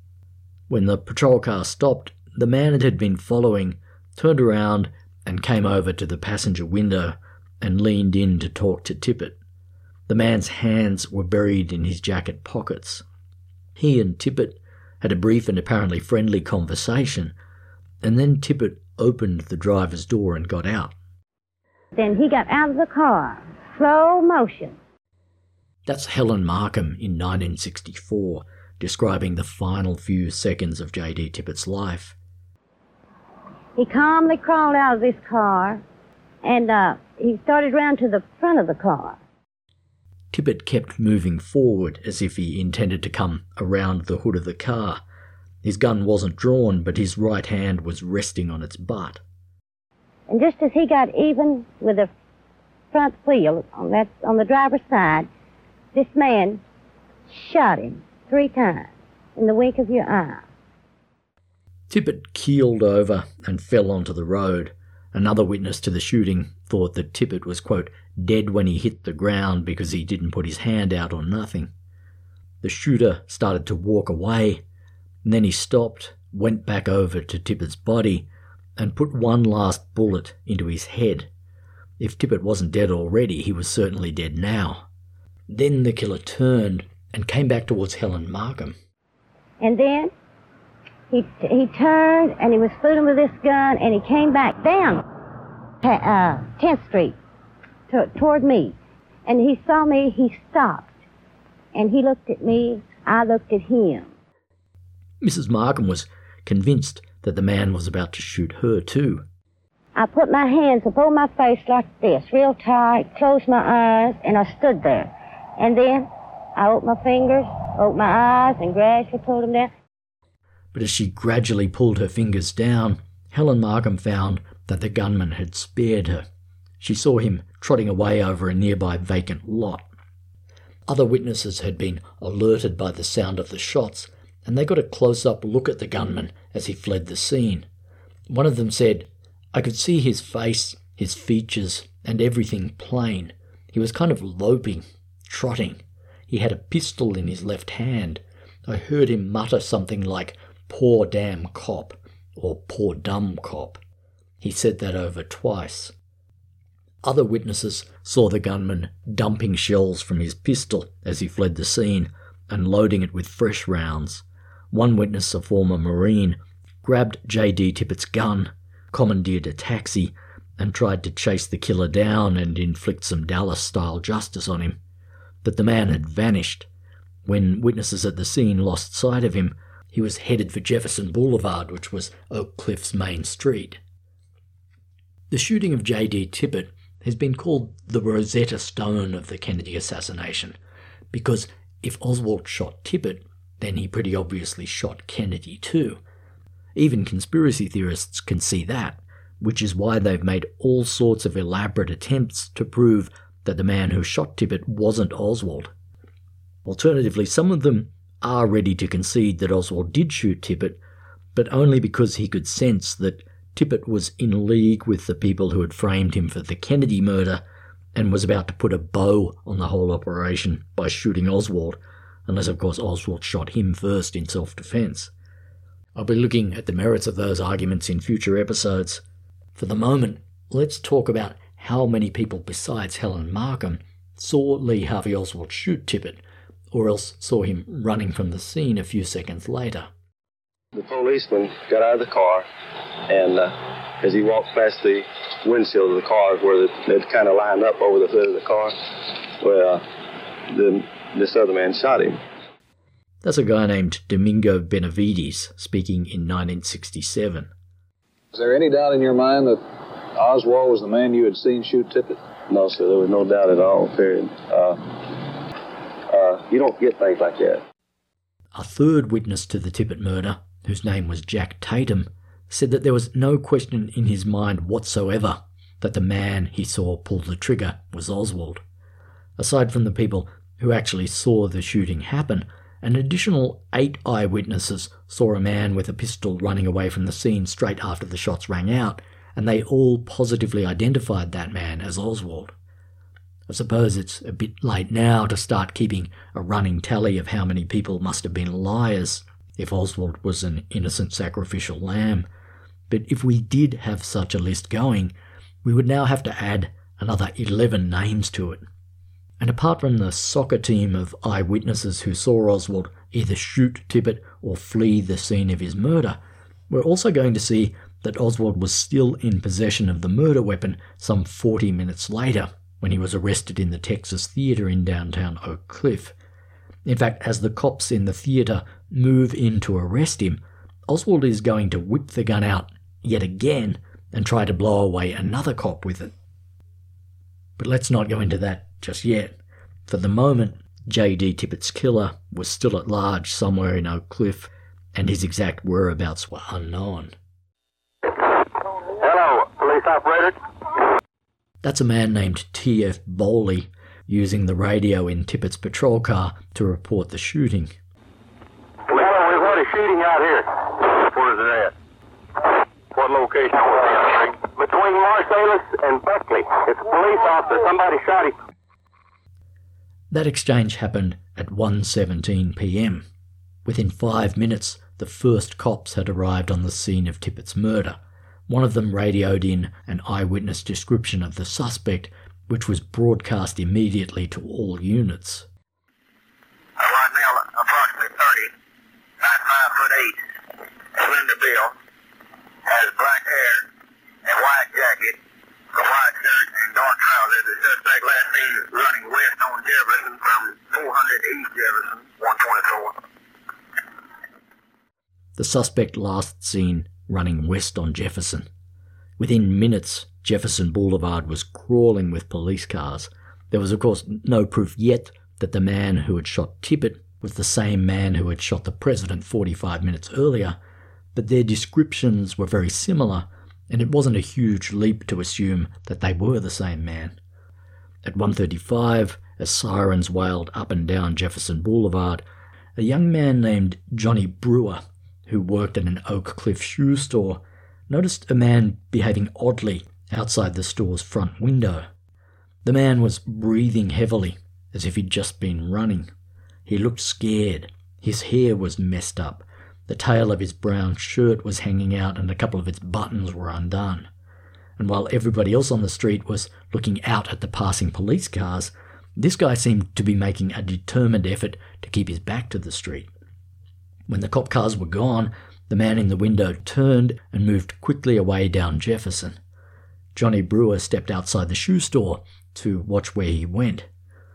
When the patrol car stopped, the man it had been following turned around and came over to the passenger window and leaned in to talk to Tippett. The man's hands were buried in his jacket pockets. He and Tippett had a brief and apparently friendly conversation, and then Tippett opened the driver's door and got out. Then he got out of the car, slow motion. That's Helen Markham in 1964, describing the final few seconds of J.D. Tippett's life. He calmly crawled out of this car, and he started round to the front of the car. Tippett kept moving forward as if he intended to come around the hood of the car. His gun wasn't drawn, but his right hand was resting on its butt. And just as he got even with the front wheel on the driver's side, this man shot him 3 times in the wink of your eye. Tippett keeled over and fell onto the road. Another witness to the shooting thought that Tippett was, quote, dead when he hit the ground because he didn't put his hand out or nothing. The shooter started to walk away, and then he stopped, went back over to Tippett's body, and put one last bullet into his head. If Tippett wasn't dead already, he was certainly dead now. Then the killer turned and came back towards Helen Markham. And then he turned and he was fooling with this gun and he came back down 10th Street toward me. And he saw me, he stopped. And he looked at me, I looked at him. Mrs. Markham was convinced that the man was about to shoot her too. I put my hands above my face like this, real tight, closed my eyes, and I stood there. And then I opened my fingers, opened my eyes, and gradually pulled them down. But as she gradually pulled her fingers down, Helen Markham found that the gunman had spared her. She saw him trotting away over a nearby vacant lot. Other witnesses had been alerted by the sound of the shots, and they got a close-up look at the gunman as he fled the scene. One of them said, "I could see his face, his features, and everything plain. He was kind of loping, trotting. He had a pistol in his left hand. I heard him mutter something like, 'Poor damn cop,' or 'poor dumb cop.' He said that over twice." Other witnesses saw the gunman dumping shells from his pistol as he fled the scene and loading it with fresh rounds. One witness, a former Marine, grabbed J.D. Tippett's gun, commandeered a taxi, and tried to chase the killer down and inflict some Dallas-style justice on him. But the man had vanished. When witnesses at the scene lost sight of him, he was headed for Jefferson Boulevard, which was Oak Cliff's main street. The shooting of J.D. Tippett has been called the Rosetta Stone of the Kennedy assassination, because if Oswald shot Tippett, then he pretty obviously shot Kennedy too. Even conspiracy theorists can see that, which is why they've made all sorts of elaborate attempts to prove that the man who shot Tippett wasn't Oswald. Alternatively, some of them are ready to concede that Oswald did shoot Tippett, but only because he could sense that Tippett was in league with the people who had framed him for the Kennedy murder and was about to put a bow on the whole operation by shooting Oswald, unless of course Oswald shot him first in self-defense. I'll be looking at the merits of those arguments in future episodes. For the moment, let's talk about how many people besides Helen Markham saw Lee Harvey Oswald shoot Tippett, or else saw him running from the scene a few seconds later. The policeman got out of the car, and as he walked past the windshield of the car where they'd kind of lined up over the hood of the car, this other man shot him. That's a guy named Domingo Benavides, speaking in 1967. Is there any doubt in your mind that Oswald was the man you had seen shoot Tippett? No, sir, there was no doubt at all, period. You don't forget things like that. A third witness to the Tippett murder, whose name was Jack Tatum, said that there was no question in his mind whatsoever that the man he saw pull the trigger was Oswald. Aside from the people who actually saw the shooting happen, an additional 8 eyewitnesses saw a man with a pistol running away from the scene straight after the shots rang out, and they all positively identified that man as Oswald. I suppose it's a bit late now to start keeping a running tally of how many people must have been liars if Oswald was an innocent sacrificial lamb, but if we did have such a list going, we would now have to add another 11 names to it. And apart from the soccer team of eyewitnesses who saw Oswald either shoot Tippett or flee the scene of his murder, we're also going to see that Oswald was still in possession of the murder weapon some 40 minutes later, when he was arrested in the Texas Theatre in downtown Oak Cliff. In fact, as the cops in the theatre move in to arrest him, Oswald is going to whip the gun out yet again and try to blow away another cop with it. But let's not go into that just yet. For the moment, J.D. Tippett's killer was still at large somewhere in Oak Cliff, and his exact whereabouts were unknown. Hello, police operator. That's a man named T.F. Bowley, using the radio in Tippett's patrol car to report the shooting. Hello, we've had a shooting out here. Where is it at? What location was it? Between Marsalis and Buckley. It's a police officer. Somebody shot him. That exchange happened at 1:17 p.m. Within 5 minutes, the first cops had arrived on the scene of Tippett's murder. One of them radioed in an eyewitness description of the suspect, which was broadcast immediately to all units. A white male, approximately 30, about 5'8", slender build, has black hair and white jacket, a white shirt and dark trousers. The suspect last seen running west on Jefferson from 400 East Jefferson, 124. The suspect last seen running west on Jefferson. Within minutes, Jefferson Boulevard was crawling with police cars. There was, of course, no proof yet that the man who had shot Tippit was the same man who had shot the president 45 minutes earlier, but their descriptions were very similar, and it wasn't a huge leap to assume that they were the same man. At 1:35, as sirens wailed up and down Jefferson Boulevard, a young man named Johnny Brewer, who worked at an Oak Cliff shoe store, noticed a man behaving oddly outside the store's front window. The man was breathing heavily, as if he'd just been running. He looked scared. His hair was messed up. The tail of his brown shirt was hanging out and a couple of its buttons were undone. And while everybody else on the street was looking out at the passing police cars, this guy seemed to be making a determined effort to keep his back to the street. When the cop cars were gone, the man in the window turned and moved quickly away down Jefferson. Johnny Brewer stepped outside the shoe store to watch where he went.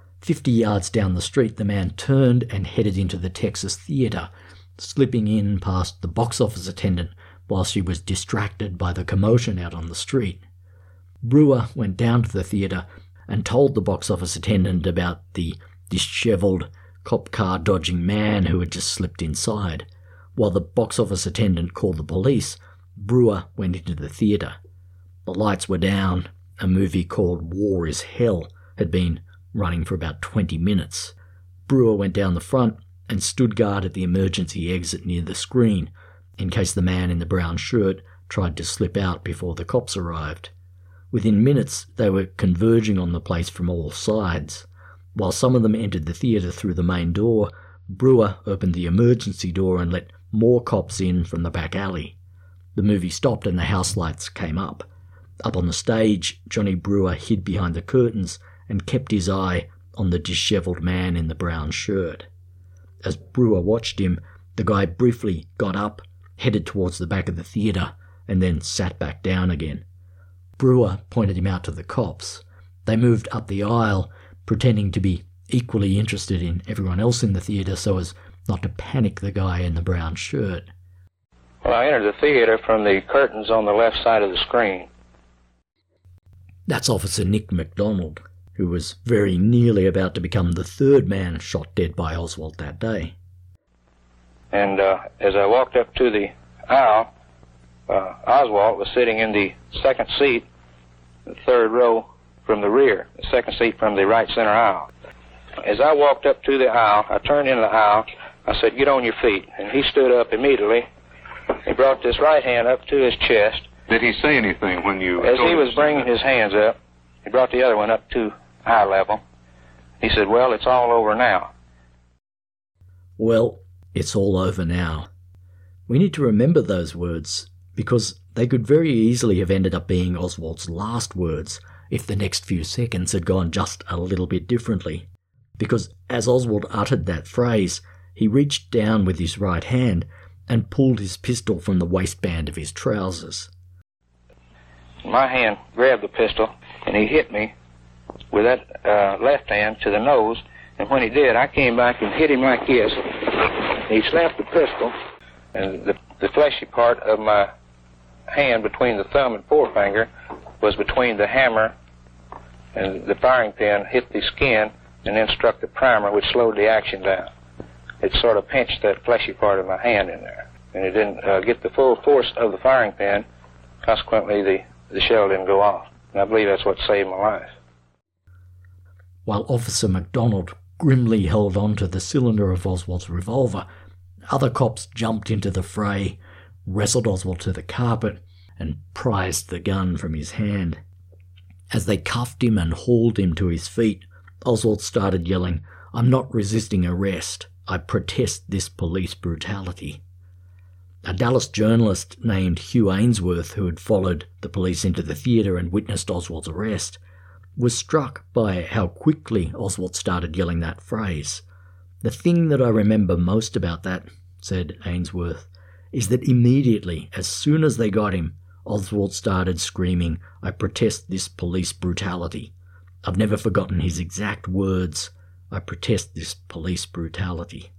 50 yards down the street, the man turned and headed into the Texas Theatre, slipping in past the box office attendant while she was distracted by the commotion out on the street. Brewer went down to the theatre and told the box office attendant about the dishevelled, cop-car-dodging man who had just slipped inside. While the box office attendant called the police, Brewer went into the theatre. The lights were down. A movie called War is Hell had been running for about 20 minutes. Brewer went down the front and stood guard at the emergency exit near the screen, in case the man in the brown shirt tried to slip out before the cops arrived. Within minutes, they were converging on the place from all sides. While some of them entered the theatre through the main door, Brewer opened the emergency door and let more cops in from the back alley. The movie stopped and the house lights came up. Up on the stage, Johnny Brewer hid behind the curtains and kept his eye on the dishevelled man in the brown shirt. As Brewer watched him, the guy briefly got up, headed towards the back of the theatre, and then sat back down again. Brewer pointed him out to the cops. They moved up the aisle, pretending to be equally interested in everyone else in the theatre so as not to panic the guy in the brown shirt. Well, I entered the theatre from the curtains on the left side of the screen. That's Officer Nick MacDonald, who was very nearly about to become the third man shot dead by Oswald that day. And as I walked up to the aisle, Oswald was sitting in the second seat, the third row from the rear, the second seat from the right center aisle. As I walked up to the aisle, I turned into the aisle, I said, "Get on your feet." And he stood up immediately. He brought this right hand up to his chest. Did he say anything when you... As he was bringing his hands up, he brought the other one up to eye level. He said, "Well, it's all over now." Well, it's all over now. We need to remember those words, because they could very easily have ended up being Oswald's last words if the next few seconds had gone just a little bit differently. Because as Oswald uttered that phrase, he reached down with his right hand and pulled his pistol from the waistband of his trousers. My hand grabbed the pistol, and he hit me with that left hand to the nose, and when he did, I came back and hit him like this. He slapped the pistol, and the fleshy part of my hand between the thumb and forefinger was between the hammer, and the firing pin hit the skin and then struck the primer, which slowed the action down. It sort of pinched that fleshy part of my hand in there, and it didn't get the full force of the firing pin. Consequently, the shell didn't go off, and I believe that's what saved my life. While Officer MacDonald grimly held on to the cylinder of Oswald's revolver, other cops jumped into the fray, wrestled Oswald to the carpet, and prized the gun from his hand. As they cuffed him and hauled him to his feet, Oswald started yelling, "I'm not resisting arrest. I protest this police brutality." A Dallas journalist named Hugh Ainsworth, who had followed the police into the theatre and witnessed Oswald's arrest, was struck by how quickly Oswald started yelling that phrase. "The thing that I remember most about that," said Ainsworth, "is that immediately, as soon as they got him, Oswald started screaming, 'I protest this police brutality.' I've never forgotten his exact words, 'I protest this police brutality.'"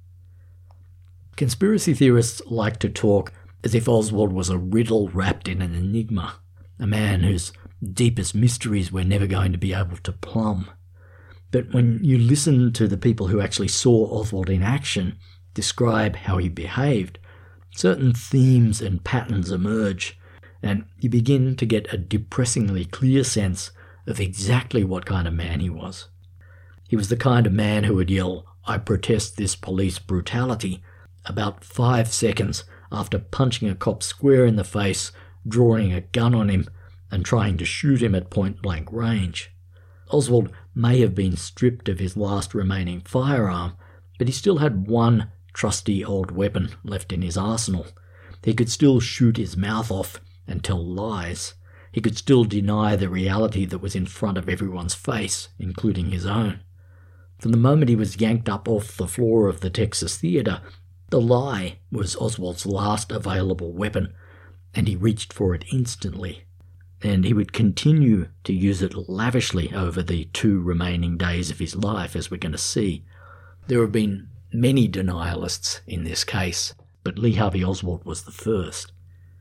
Conspiracy theorists like to talk as if Oswald was a riddle wrapped in an enigma, a man whose deepest mysteries we're never going to be able to plumb. But when you listen to the people who actually saw Oswald in action describe how he behaved, certain themes and patterns emerge, and you begin to get a depressingly clear sense of exactly what kind of man he was. He was the kind of man who would yell, "I protest this police brutality," about 5 seconds after punching a cop square in the face, drawing a gun on him, and trying to shoot him at point-blank range. Oswald may have been stripped of his last remaining firearm, but he still had one trusty old weapon left in his arsenal. He could still shoot his mouth off and tell lies. He could still deny the reality that was in front of everyone's face, including his own. From the moment he was yanked up off the floor of the Texas Theatre, the lie was Oswald's last available weapon, and he reached for it instantly. And he would continue to use it lavishly over the 2 remaining days of his life, as we're going to see. There have been many denialists in this case, but Lee Harvey Oswald was the first.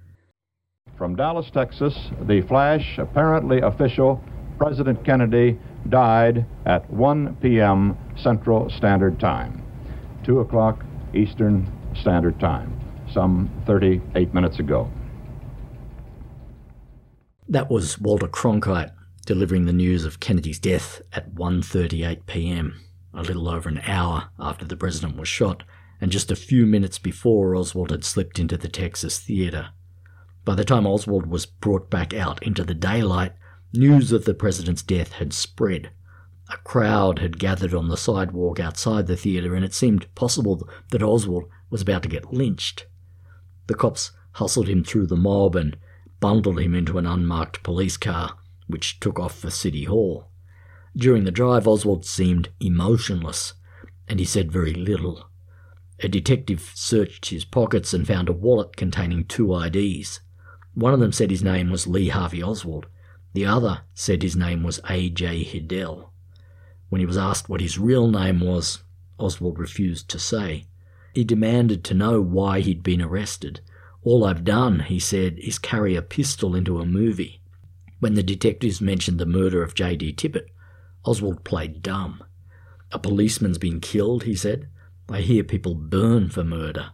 From Dallas, Texas, the flash, apparently official, President Kennedy died at 1 p.m. Central Standard Time, 2 o'clock Eastern Standard Time, some 38 minutes ago. That was Walter Cronkite delivering the news of Kennedy's death at 1:38 p.m, a little over an hour after the president was shot, and just a few minutes before Oswald had slipped into the Texas Theatre. By the time Oswald was brought back out into the daylight, news of the president's death had spread. A crowd had gathered on the sidewalk outside the theatre, and it seemed possible that Oswald was about to get lynched. The cops hustled him through the mob and bundled him into an unmarked police car, which took off for City Hall. During the drive, Oswald seemed emotionless, and he said very little. A detective searched his pockets and found a wallet containing 2 IDs. One of them said his name was Lee Harvey Oswald. The other said his name was A.J. Hidell. When he was asked what his real name was, Oswald refused to say. He demanded to know why he'd been arrested. "All I've done," he said, "is carry a pistol into a movie." When the detectives mentioned the murder of J.D. Tippit, Oswald played dumb. "A policeman's been killed," he said. "I hear people burn for murder."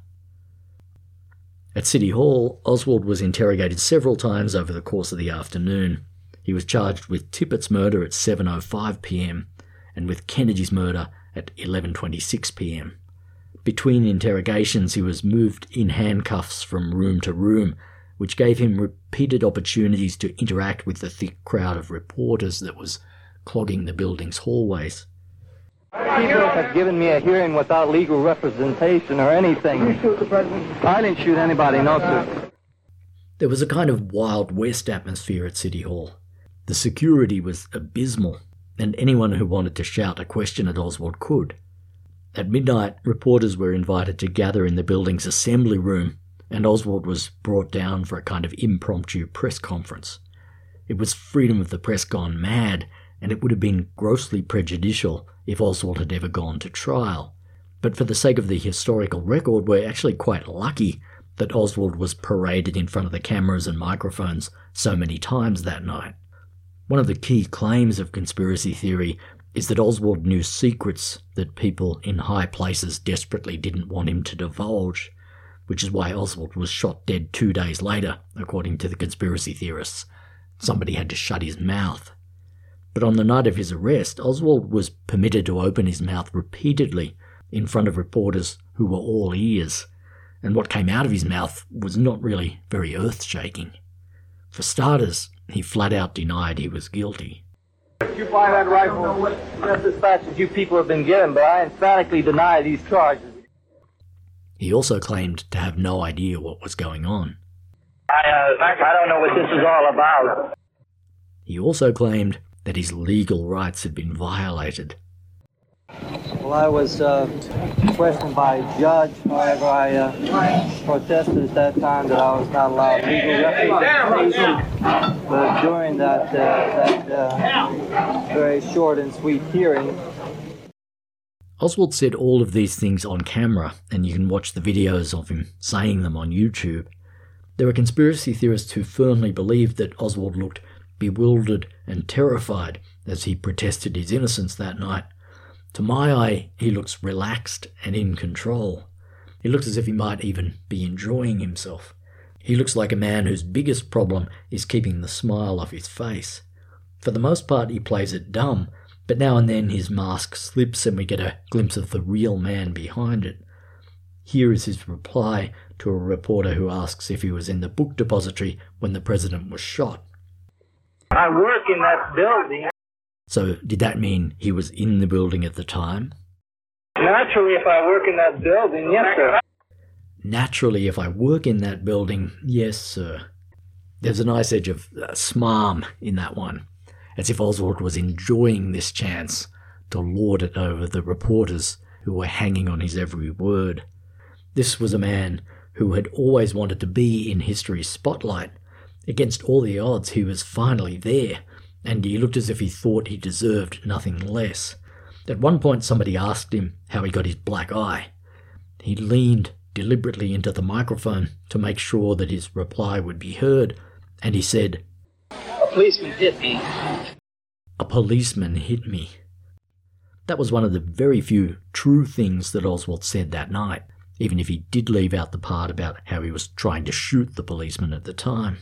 At City Hall, Oswald was interrogated several times over the course of the afternoon. He was charged with Tippit's murder at 7:05 p.m. and with Kennedy's murder at 11:26 p.m. Between interrogations, he was moved in handcuffs from room to room, which gave him repeated opportunities to interact with the thick crowd of reporters that was clogging the building's hallways. People have given me a hearing without legal representation or anything. Did you shoot the president? I didn't shoot anybody, no, sir. There was a kind of Wild West atmosphere at City Hall. The security was abysmal, and anyone who wanted to shout a question at Oswald could. At midnight, reporters were invited to gather in the building's assembly room, and Oswald was brought down for a kind of impromptu press conference. It was freedom of the press gone mad, and it would have been grossly prejudicial if Oswald had ever gone to trial. But for the sake of the historical record, we're actually quite lucky that Oswald was paraded in front of the cameras and microphones so many times that night. One of the key claims of conspiracy theory is that Oswald knew secrets that people in high places desperately didn't want him to divulge, which is why Oswald was shot dead 2 days later, according to the conspiracy theorists. Somebody had to shut his mouth. But on the night of his arrest, Oswald was permitted to open his mouth repeatedly in front of reporters who were all ears, and what came out of his mouth was not really very earth-shaking. For starters, he flat-out denied he was guilty. Did you find that rifle? Just as fast as you people have been given, but I emphatically deny these charges. He also claimed to have no idea what was going on. I don't know what this is all about. He also claimed that his legal rights had been violated. Well, I was questioned by a judge. However, I protested at that time that I was not allowed legal representation. But during that very short and sweet hearing, Oswald said all of these things on camera, and you can watch the videos of him saying them on YouTube. There are conspiracy theorists who firmly believed that Oswald looked bewildered and terrified as he protested his innocence that night. To my eye, he looks relaxed and in control. He looks as if he might even be enjoying himself. He looks like a man whose biggest problem is keeping the smile off his face. For the most part, he plays it dumb, but now and then his mask slips and we get a glimpse of the real man behind it. Here is his reply to a reporter who asks if he was in the book depository when the president was shot. I work in that building. So did that mean he was in the building at the time? Naturally, if I work in that building, yes, sir. Naturally, if I work in that building, yes, sir. There's a nice edge of smarm in that one, as if Oswald was enjoying this chance to lord it over the reporters who were hanging on his every word. This was a man who had always wanted to be in history's spotlight. Against all the odds, he was finally there, and he looked as if he thought he deserved nothing less. At one point, somebody asked him how he got his black eye. He leaned deliberately into the microphone to make sure that his reply would be heard, and he said, "A policeman hit me." "A policeman hit me." That was one of the very few true things that Oswald said that night, even if he did leave out the part about how he was trying to shoot the policeman at the time.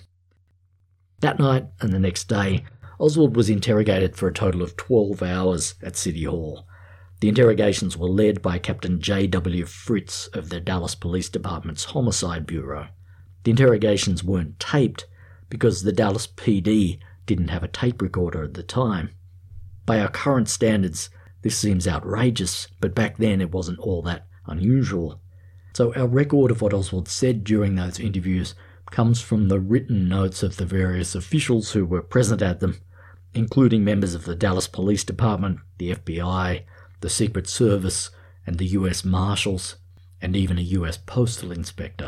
That night and the next day, Oswald was interrogated for a total of 12 hours at City Hall. The interrogations were led by Captain J.W. Fritz of the Dallas Police Department's Homicide Bureau. The interrogations weren't taped because the Dallas PD didn't have a tape recorder at the time. By our current standards, this seems outrageous, but back then it wasn't all that unusual. So our record of what Oswald said during those interviews comes from the written notes of the various officials who were present at them, including members of the Dallas Police Department, the FBI, the Secret Service, and the US Marshals, and even a US Postal Inspector.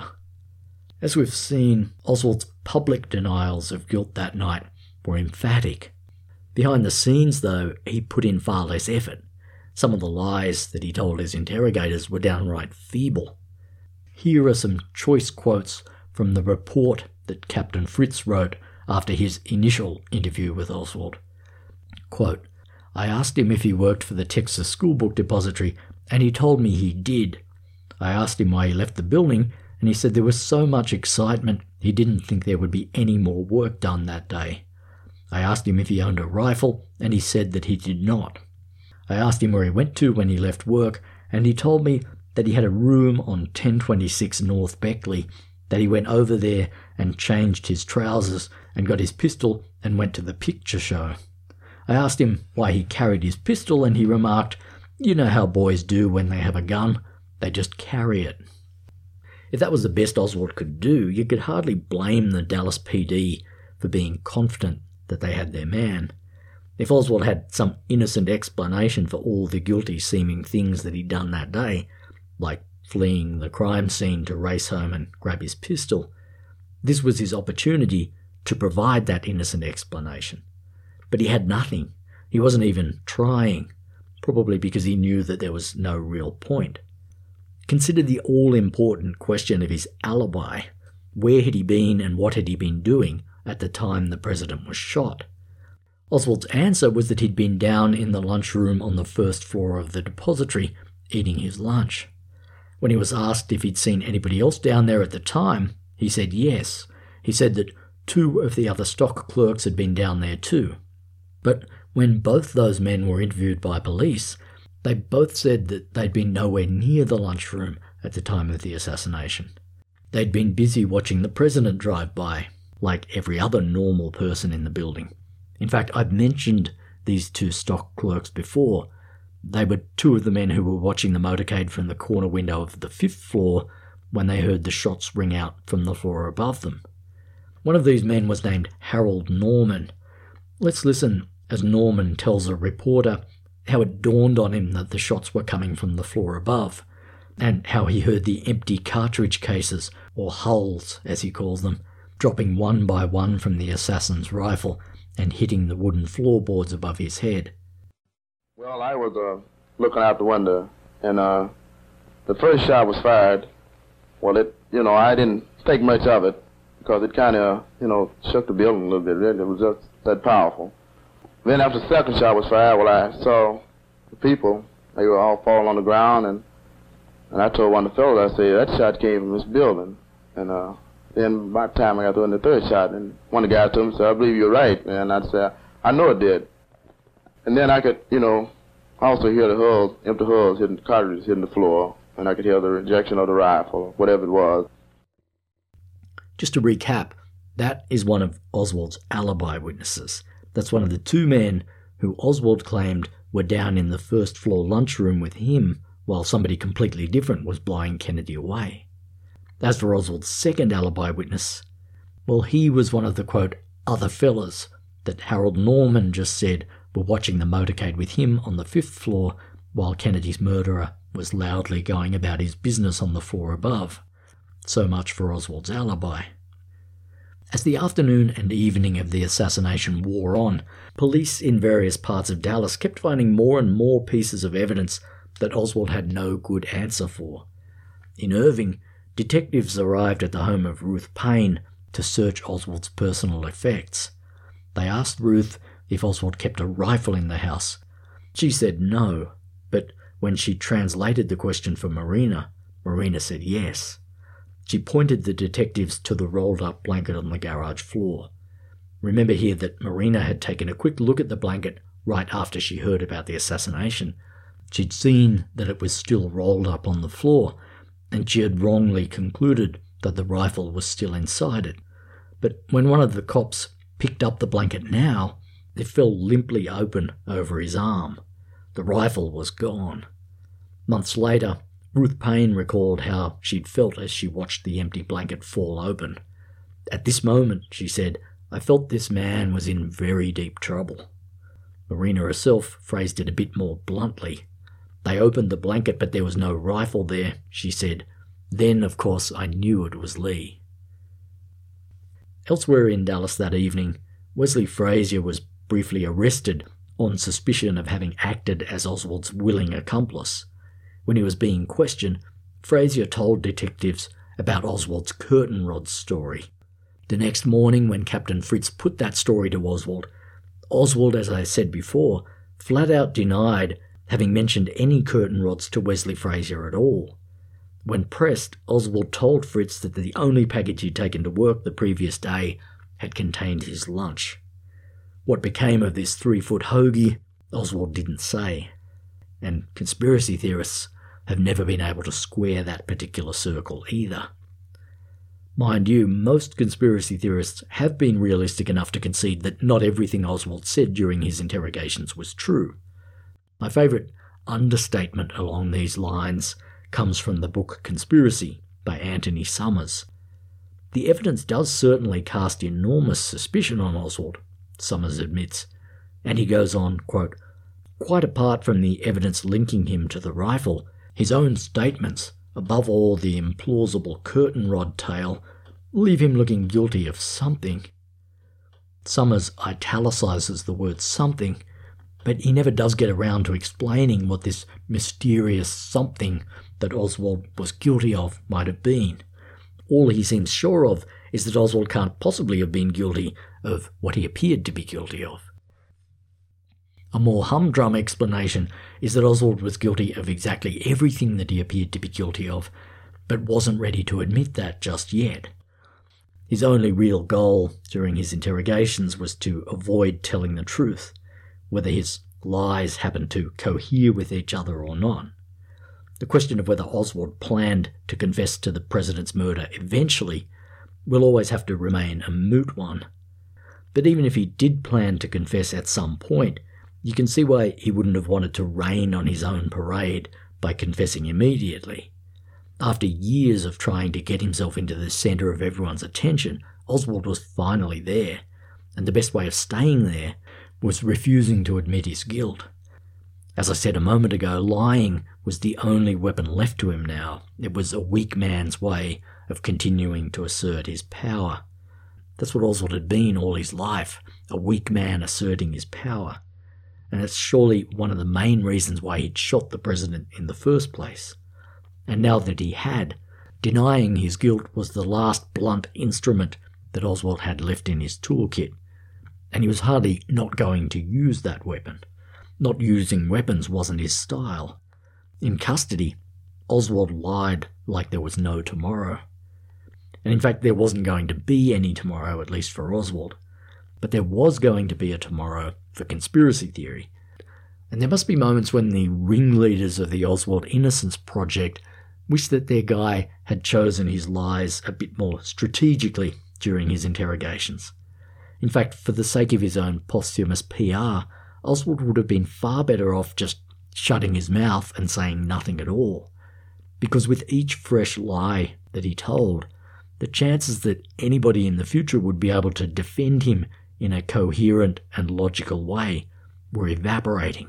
As we've seen, Oswald's public denials of guilt that night were emphatic. Behind the scenes, though, he put in far less effort. Some of the lies that he told his interrogators were downright feeble. Here are some choice quotes from the report that Captain Fritz wrote after his initial interview with Oswald. Quote, "I asked him if he worked for the Texas School Book Depository, and he told me he did. I asked him why he left the building, and he said there was so much excitement he didn't think there would be any more work done that day. I asked him if he owned a rifle, and he said that he did not. I asked him where he went to when he left work, and he told me that he had a room on 1026 North Beckley, that he went over there and changed his trousers and got his pistol and went to the picture show. I asked him why he carried his pistol, and he remarked, 'You know how boys do when they have a gun, they just carry it.' If that was the best Oswald could do, you could hardly blame the Dallas PD for being confident that they had their man. If Oswald had some innocent explanation for all the guilty-seeming things that he'd done that day, like fleeing the crime scene to race home and grab his pistol, this was his opportunity to provide that innocent explanation. But he had nothing. He wasn't even trying, probably because he knew that there was no real point. Consider the all-important question of his alibi. Where had he been and what had he been doing at the time the president was shot? Oswald's answer was that he'd been down in the lunchroom on the first floor of the depository, eating his lunch. When he was asked if he'd seen anybody else down there at the time, he said yes. He said that 2 of the other stock clerks had been down there too. But when both those men were interviewed by police, they both said that they'd been nowhere near the lunchroom at the time of the assassination. They'd been busy watching the president drive by, like every other normal person in the building. In fact, I've mentioned these 2 stock clerks before. They were two of the men who were watching the motorcade from the corner window of the 5th floor when they heard the shots ring out from the floor above them. One of these men was named Harold Norman. Let's listen as Norman tells a reporter how it dawned on him that the shots were coming from the floor above, and how he heard the empty cartridge cases, or hulls as he calls them, dropping one by one from the assassin's rifle and hitting the wooden floorboards above his head. Well, I was looking out the window, and the first shot was fired. Well, I didn't think much of it because it kind of, shook the building a little bit. It was just that powerful. Then after the second shot was fired, well, I saw the people. They were all falling on the ground, and I told one of the fellows, I said, that shot came from this building. And then by the time I got to the third shot, and one of the guys told me, said, I believe you're right. And I said, I know it did. And then I could, also hear the empty hulls hitting the cartridges hitting the floor, and I could hear the rejection of the rifle, whatever it was. Just to recap, that is one of Oswald's alibi witnesses. That's one of the two men who Oswald claimed were down in the 1st floor lunchroom with him while somebody completely different was blowing Kennedy away. As for Oswald's second alibi witness, well, he was one of the, quote, other fellas that Harold Norman just said were watching the motorcade with him on the 5th floor while Kennedy's murderer was loudly going about his business on the floor above. So much for Oswald's alibi. As the afternoon and evening of the assassination wore on, police in various parts of Dallas kept finding more and more pieces of evidence that Oswald had no good answer for. In Irving, detectives arrived at the home of Ruth Payne to search Oswald's personal effects. They asked Ruth if Oswald kept a rifle in the house. She said no, but when she translated the question for Marina, Marina said yes. She pointed the detectives to the rolled-up blanket on the garage floor. Remember here that Marina had taken a quick look at the blanket right after she heard about the assassination. She'd seen that it was still rolled up on the floor, and she had wrongly concluded that the rifle was still inside it. But when one of the cops picked up the blanket now, it fell limply open over his arm. The rifle was gone. Months later, Ruth Payne recalled how she'd felt as she watched the empty blanket fall open. At this moment, she said, I felt this man was in very deep trouble. Marina herself phrased it a bit more bluntly. They opened the blanket, but there was no rifle there, she said. Then, of course, I knew it was Lee. Elsewhere in Dallas that evening, Wesley Frazier was briefly arrested on suspicion of having acted as Oswald's willing accomplice. When he was being questioned, Frazier told detectives about Oswald's curtain rod story. The next morning, when Captain Fritz put that story to Oswald, Oswald, as I said before, flat out denied having mentioned any curtain rods to Wesley Frazier at all. When pressed, Oswald told Fritz that the only package he'd taken to work the previous day had contained his lunch. What became of this 3-foot hoagie, Oswald didn't say. And conspiracy theorists have never been able to square that particular circle either. Mind you, most conspiracy theorists have been realistic enough to concede that not everything Oswald said during his interrogations was true. My favourite understatement along these lines comes from the book Conspiracy by Anthony Summers. The evidence does certainly cast enormous suspicion on Oswald, Summers admits, and he goes on, quote, quite apart from the evidence linking him to the rifle, his own statements, above all the implausible curtain rod tale, leave him looking guilty of something. Summers italicizes the word something, but he never does get around to explaining what this mysterious something that Oswald was guilty of might have been. All he seems sure of is that Oswald can't possibly have been guilty of what he appeared to be guilty of. A more humdrum explanation is that Oswald was guilty of exactly everything that he appeared to be guilty of, but wasn't ready to admit that just yet. His only real goal during his interrogations was to avoid telling the truth, whether his lies happened to cohere with each other or not. The question of whether Oswald planned to confess to the president's murder eventually will always have to remain a moot one. But even if he did plan to confess at some point, You can see why he wouldn't have wanted to rain on his own parade by confessing immediately. After years of trying to get himself into the centre of everyone's attention, Oswald was finally there, and the best way of staying there was refusing to admit his guilt. As I said a moment ago, lying was the only weapon left to him now. It was a weak man's way of continuing to assert his power. That's what Oswald had been all his life, a weak man asserting his power. And it's surely one of the main reasons why he'd shot the president in the first place. And now that he had, denying his guilt was the last blunt instrument that Oswald had left in his toolkit. And he was hardly not going to use that weapon. Not using weapons wasn't his style. In custody, Oswald lied like there was no tomorrow. And in fact, there wasn't going to be any tomorrow, at least for Oswald. But there was going to be a tomorrow for conspiracy theory. And there must be moments when the ringleaders of the Oswald Innocence Project wish that their guy had chosen his lies a bit more strategically during his interrogations. In fact, for the sake of his own posthumous PR, Oswald would have been far better off just shutting his mouth and saying nothing at all. Because with each fresh lie that he told, the chances that anybody in the future would be able to defend him in a coherent and logical way were evaporating.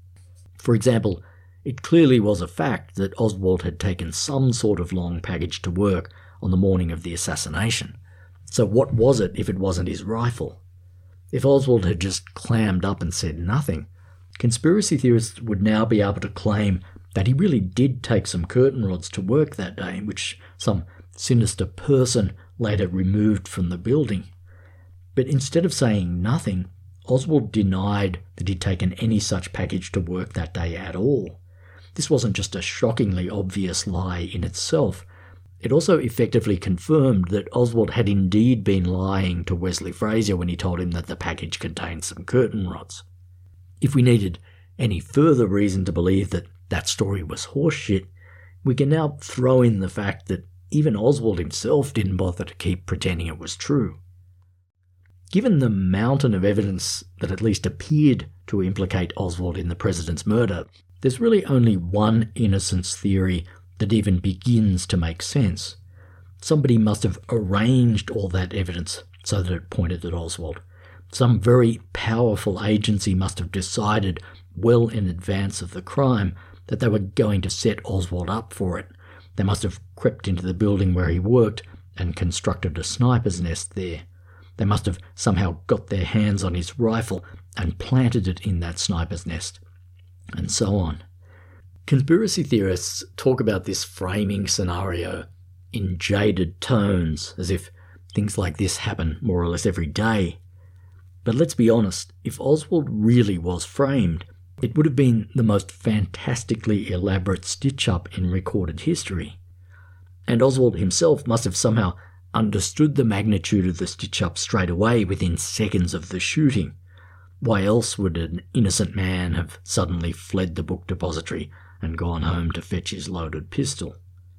For example, it clearly was a fact that Oswald had taken some sort of long package to work on the morning of the assassination. So what was it if it wasn't his rifle? If Oswald had just clammed up and said nothing, conspiracy theorists would now be able to claim that he really did take some curtain rods to work that day, which some sinister person later removed from the building. But instead of saying nothing, Oswald denied that he'd taken any such package to work that day at all. This wasn't just a shockingly obvious lie in itself. It also effectively confirmed that Oswald had indeed been lying to Wesley Frazier when he told him that the package contained some curtain rods. If we needed any further reason to believe that that story was horseshit, we can now throw in the fact that even Oswald himself didn't bother to keep pretending it was true. Given the mountain of evidence that at least appeared to implicate Oswald in the president's murder, there's really only one innocence theory that even begins to make sense. Somebody must have arranged all that evidence so that it pointed at Oswald. Some very powerful agency must have decided well in advance of the crime that they were going to set Oswald up for it. They must have crept into the building where he worked and constructed a sniper's nest there. They must have somehow got their hands on his rifle and planted it in that sniper's nest, and so on. Conspiracy theorists talk about this framing scenario in jaded tones, as if things like this happen more or less every day. But let's be honest, if Oswald really was framed, it would have been the most fantastically elaborate stitch-up in recorded history. And Oswald himself must have somehow understood the magnitude of the stitch-up straight away within seconds of the shooting. Why else would an innocent man have suddenly fled the book depository and gone home to fetch his loaded pistol?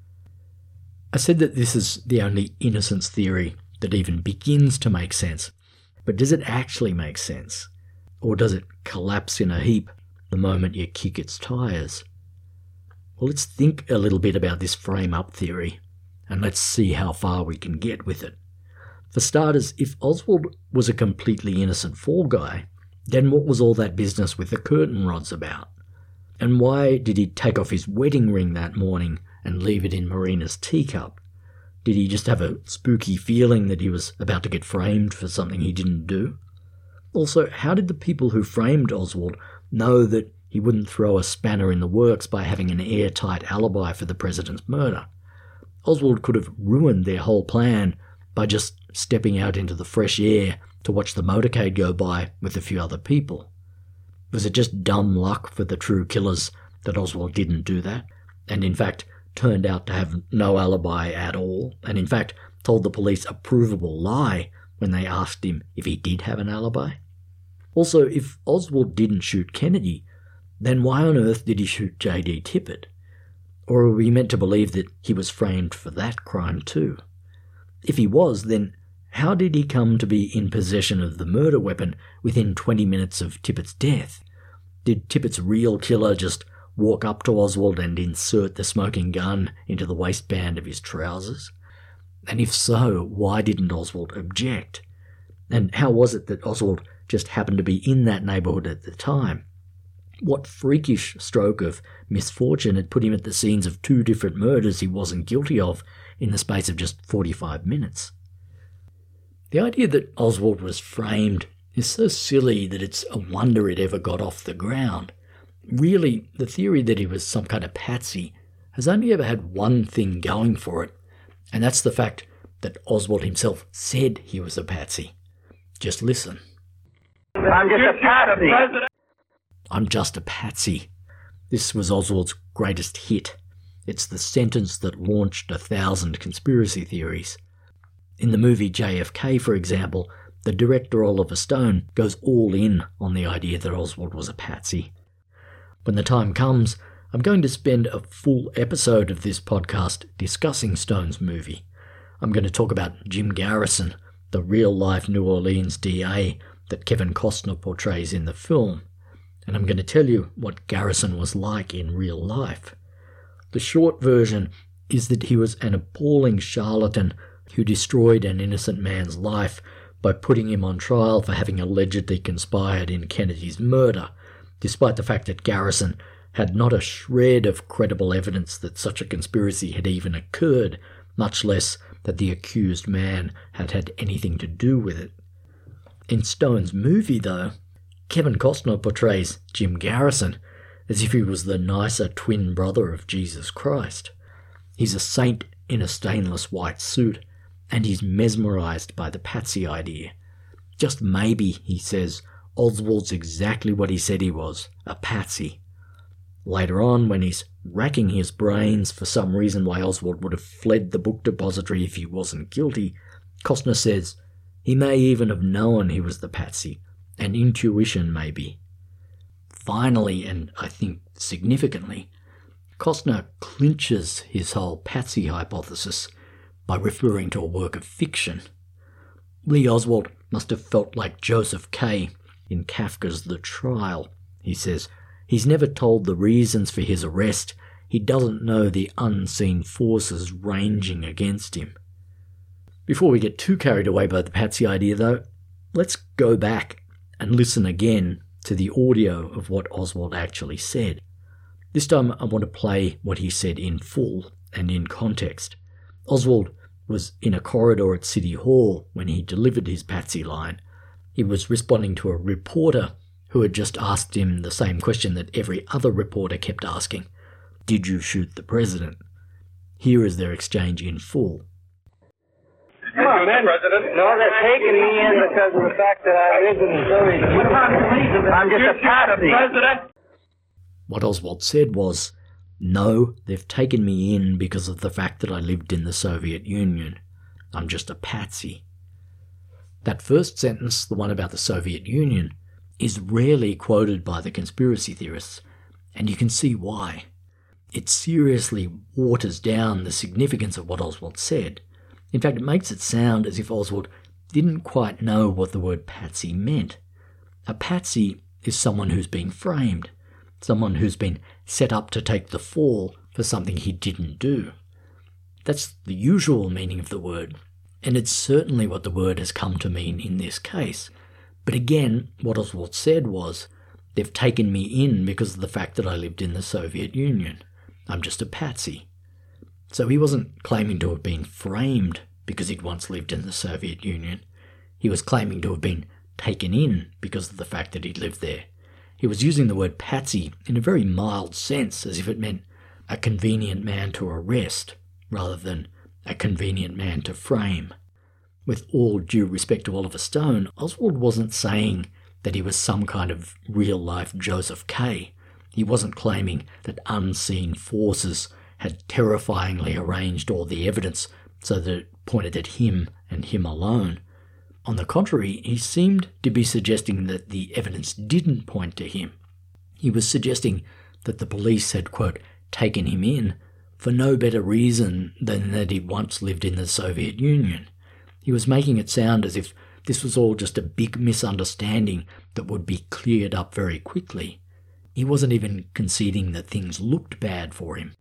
I said that this is the only innocence theory that even begins to make sense. But does it actually make sense? Or does it collapse in a heap the moment you kick its tires? Well, let's think a little bit about this frame-up theory, and let's see how far we can get with it. For starters, if Oswald was a completely innocent fall guy, then what was all that business with the curtain rods about? And why did he take off his wedding ring that morning and leave it in Marina's teacup? Did he just have a spooky feeling that he was about to get framed for something he didn't do? Also, how did the people who framed Oswald know that he wouldn't throw a spanner in the works by having an airtight alibi for the president's murder? Oswald could have ruined their whole plan by just stepping out into the fresh air to watch the motorcade go by with a few other people. Was it just dumb luck for the true killers that Oswald didn't do that, and in fact turned out to have no alibi at all, and in fact told the police a provable lie when they asked him if he did have an alibi? Also, if Oswald didn't shoot Kennedy, then why on earth did he shoot J.D. Tippit? Or are we meant to believe that he was framed for that crime too? If he was, then how did he come to be in possession of the murder weapon within 20 minutes of Tippit's death? Did Tippett's real killer just walk up to Oswald and insert the smoking gun into the waistband of his trousers? And if so, why didn't Oswald object? And how was it that Oswald just happened to be in that neighbourhood at the time? What freakish stroke of misfortune had put him at the scenes of 2 different murders he wasn't guilty of in the space of just 45 minutes? The idea that Oswald was framed is so silly that it's a wonder it ever got off the ground. Really, the theory that he was some kind of patsy has only ever had one thing going for it, and that's the fact that Oswald himself said he was a patsy. Just listen. I'm just a patsy. I'm just a patsy. This was Oswald's greatest hit. It's the sentence that launched 1,000 conspiracy theories. In the movie JFK, for example, the director Oliver Stone goes all in on the idea that Oswald was a patsy. When the time comes, I'm going to spend a full episode of this podcast discussing Stone's movie. I'm going to talk about Jim Garrison, the real-life New Orleans DA that Kevin Costner portrays in the film. And I'm going to tell you what Garrison was like in real life. The short version is that he was an appalling charlatan who destroyed an innocent man's life by putting him on trial for having allegedly conspired in Kennedy's murder, despite the fact that Garrison had not a shred of credible evidence that such a conspiracy had even occurred, much less that the accused man had had anything to do with it. In Stone's movie, though, Kevin Costner portrays Jim Garrison as if he was the nicer twin brother of Jesus Christ. He's a saint in a stainless white suit, and he's mesmerized by the patsy idea. Just maybe, he says, Oswald's exactly what he said he was, a patsy. Later on, when he's racking his brains for some reason why Oswald would have fled the book depository if he wasn't guilty, Costner says he may even have known he was the patsy, an intuition maybe. Finally, and I think significantly, Costner clinches his whole patsy hypothesis by referring to a work of fiction. Lee Oswald must have felt like Joseph K. in Kafka's The Trial. He says, he's never told the reasons for his arrest. He doesn't know the unseen forces ranging against him. Before we get too carried away by the patsy idea, though, let's go back and listen again to the audio of what Oswald actually said. This time I want to play what he said in full and in context. Oswald was in a corridor at City Hall when he delivered his patsy line. He was responding to a reporter who had just asked him the same question that every other reporter kept asking. Did you shoot the president? Here is their exchange in full. Come on, man. No, they're taking me in because of the fact that I live in the Soviet Union. I'm just a patsy. What Oswald said was, no, they've taken me in because of the fact that I lived in the Soviet Union. I'm just a patsy. That first sentence, the one about the Soviet Union, is rarely quoted by the conspiracy theorists, and you can see why. It seriously waters down the significance of what Oswald said. In fact, it makes it sound as if Oswald didn't quite know what the word patsy meant. A patsy is someone who's been framed, someone who's been set up to take the fall for something he didn't do. That's the usual meaning of the word, and it's certainly what the word has come to mean in this case. But again, what Oswald said was, they've taken me in because of the fact that I lived in the Soviet Union. I'm just a patsy. So he wasn't claiming to have been framed because he'd once lived in the Soviet Union. He was claiming to have been taken in because of the fact that he'd lived there. He was using the word patsy in a very mild sense, as if it meant a convenient man to arrest, rather than a convenient man to frame. With all due respect to Oliver Stone, Oswald wasn't saying that he was some kind of real-life Joseph K. He wasn't claiming that unseen forces had terrifyingly arranged all the evidence so that it pointed at him and him alone. On the contrary, he seemed to be suggesting that the evidence didn't point to him. He was suggesting that the police had, quote, taken him in for no better reason than that he'd once lived in the Soviet Union. He was making it sound as if this was all just a big misunderstanding that would be cleared up very quickly. He wasn't even conceding that things looked bad for him.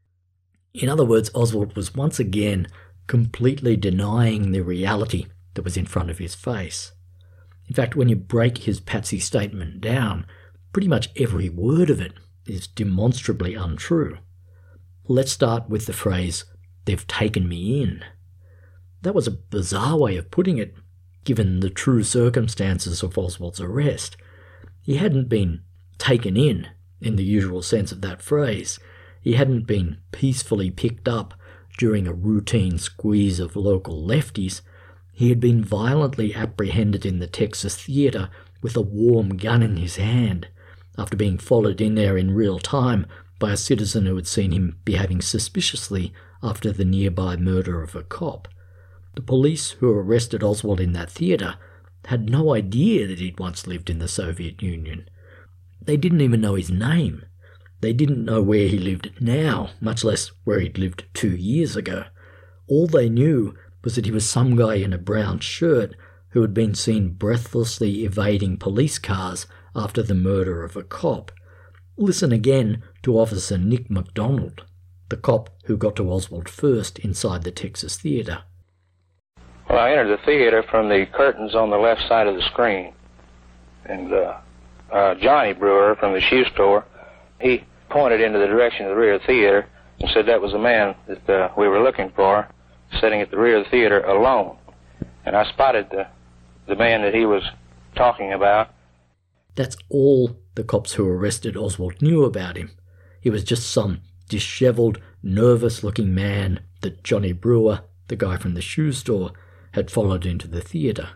In other words, Oswald was once again completely denying the reality that was in front of his face. In fact, when you break his Patsy statement down, pretty much every word of it is demonstrably untrue. Let's start with the phrase, "they've taken me in." That was a bizarre way of putting it, given the true circumstances of Oswald's arrest. He hadn't been taken in the usual sense of that phrase. He hadn't been peacefully picked up during a routine squeeze of local lefties. He had been violently apprehended in the Texas Theatre with a warm gun in his hand, after being followed in there in real time by a citizen who had seen him behaving suspiciously after the nearby murder of a cop. The police who arrested Oswald in that theatre had no idea that he'd once lived in the Soviet Union. They didn't even know his name. They didn't know where he lived now, much less where he'd lived 2 years ago. All they knew was that he was some guy in a brown shirt who had been seen breathlessly evading police cars after the murder of a cop. Listen again to Officer Nick MacDonald, the cop who got to Oswald first inside the Texas Theatre. Well, I entered the theater from the curtains on the left side of the screen. And Johnny Brewer from the shoe store, he pointed into the direction of the rear of the theater and said that was the man that we were looking for, sitting at the rear of the theater alone. And I spotted the man that he was talking about. That's all the cops who arrested Oswald knew about him. He was just some dishevelled, nervous-looking man that Johnny Brewer, the guy from the shoe store, had followed into the theatre.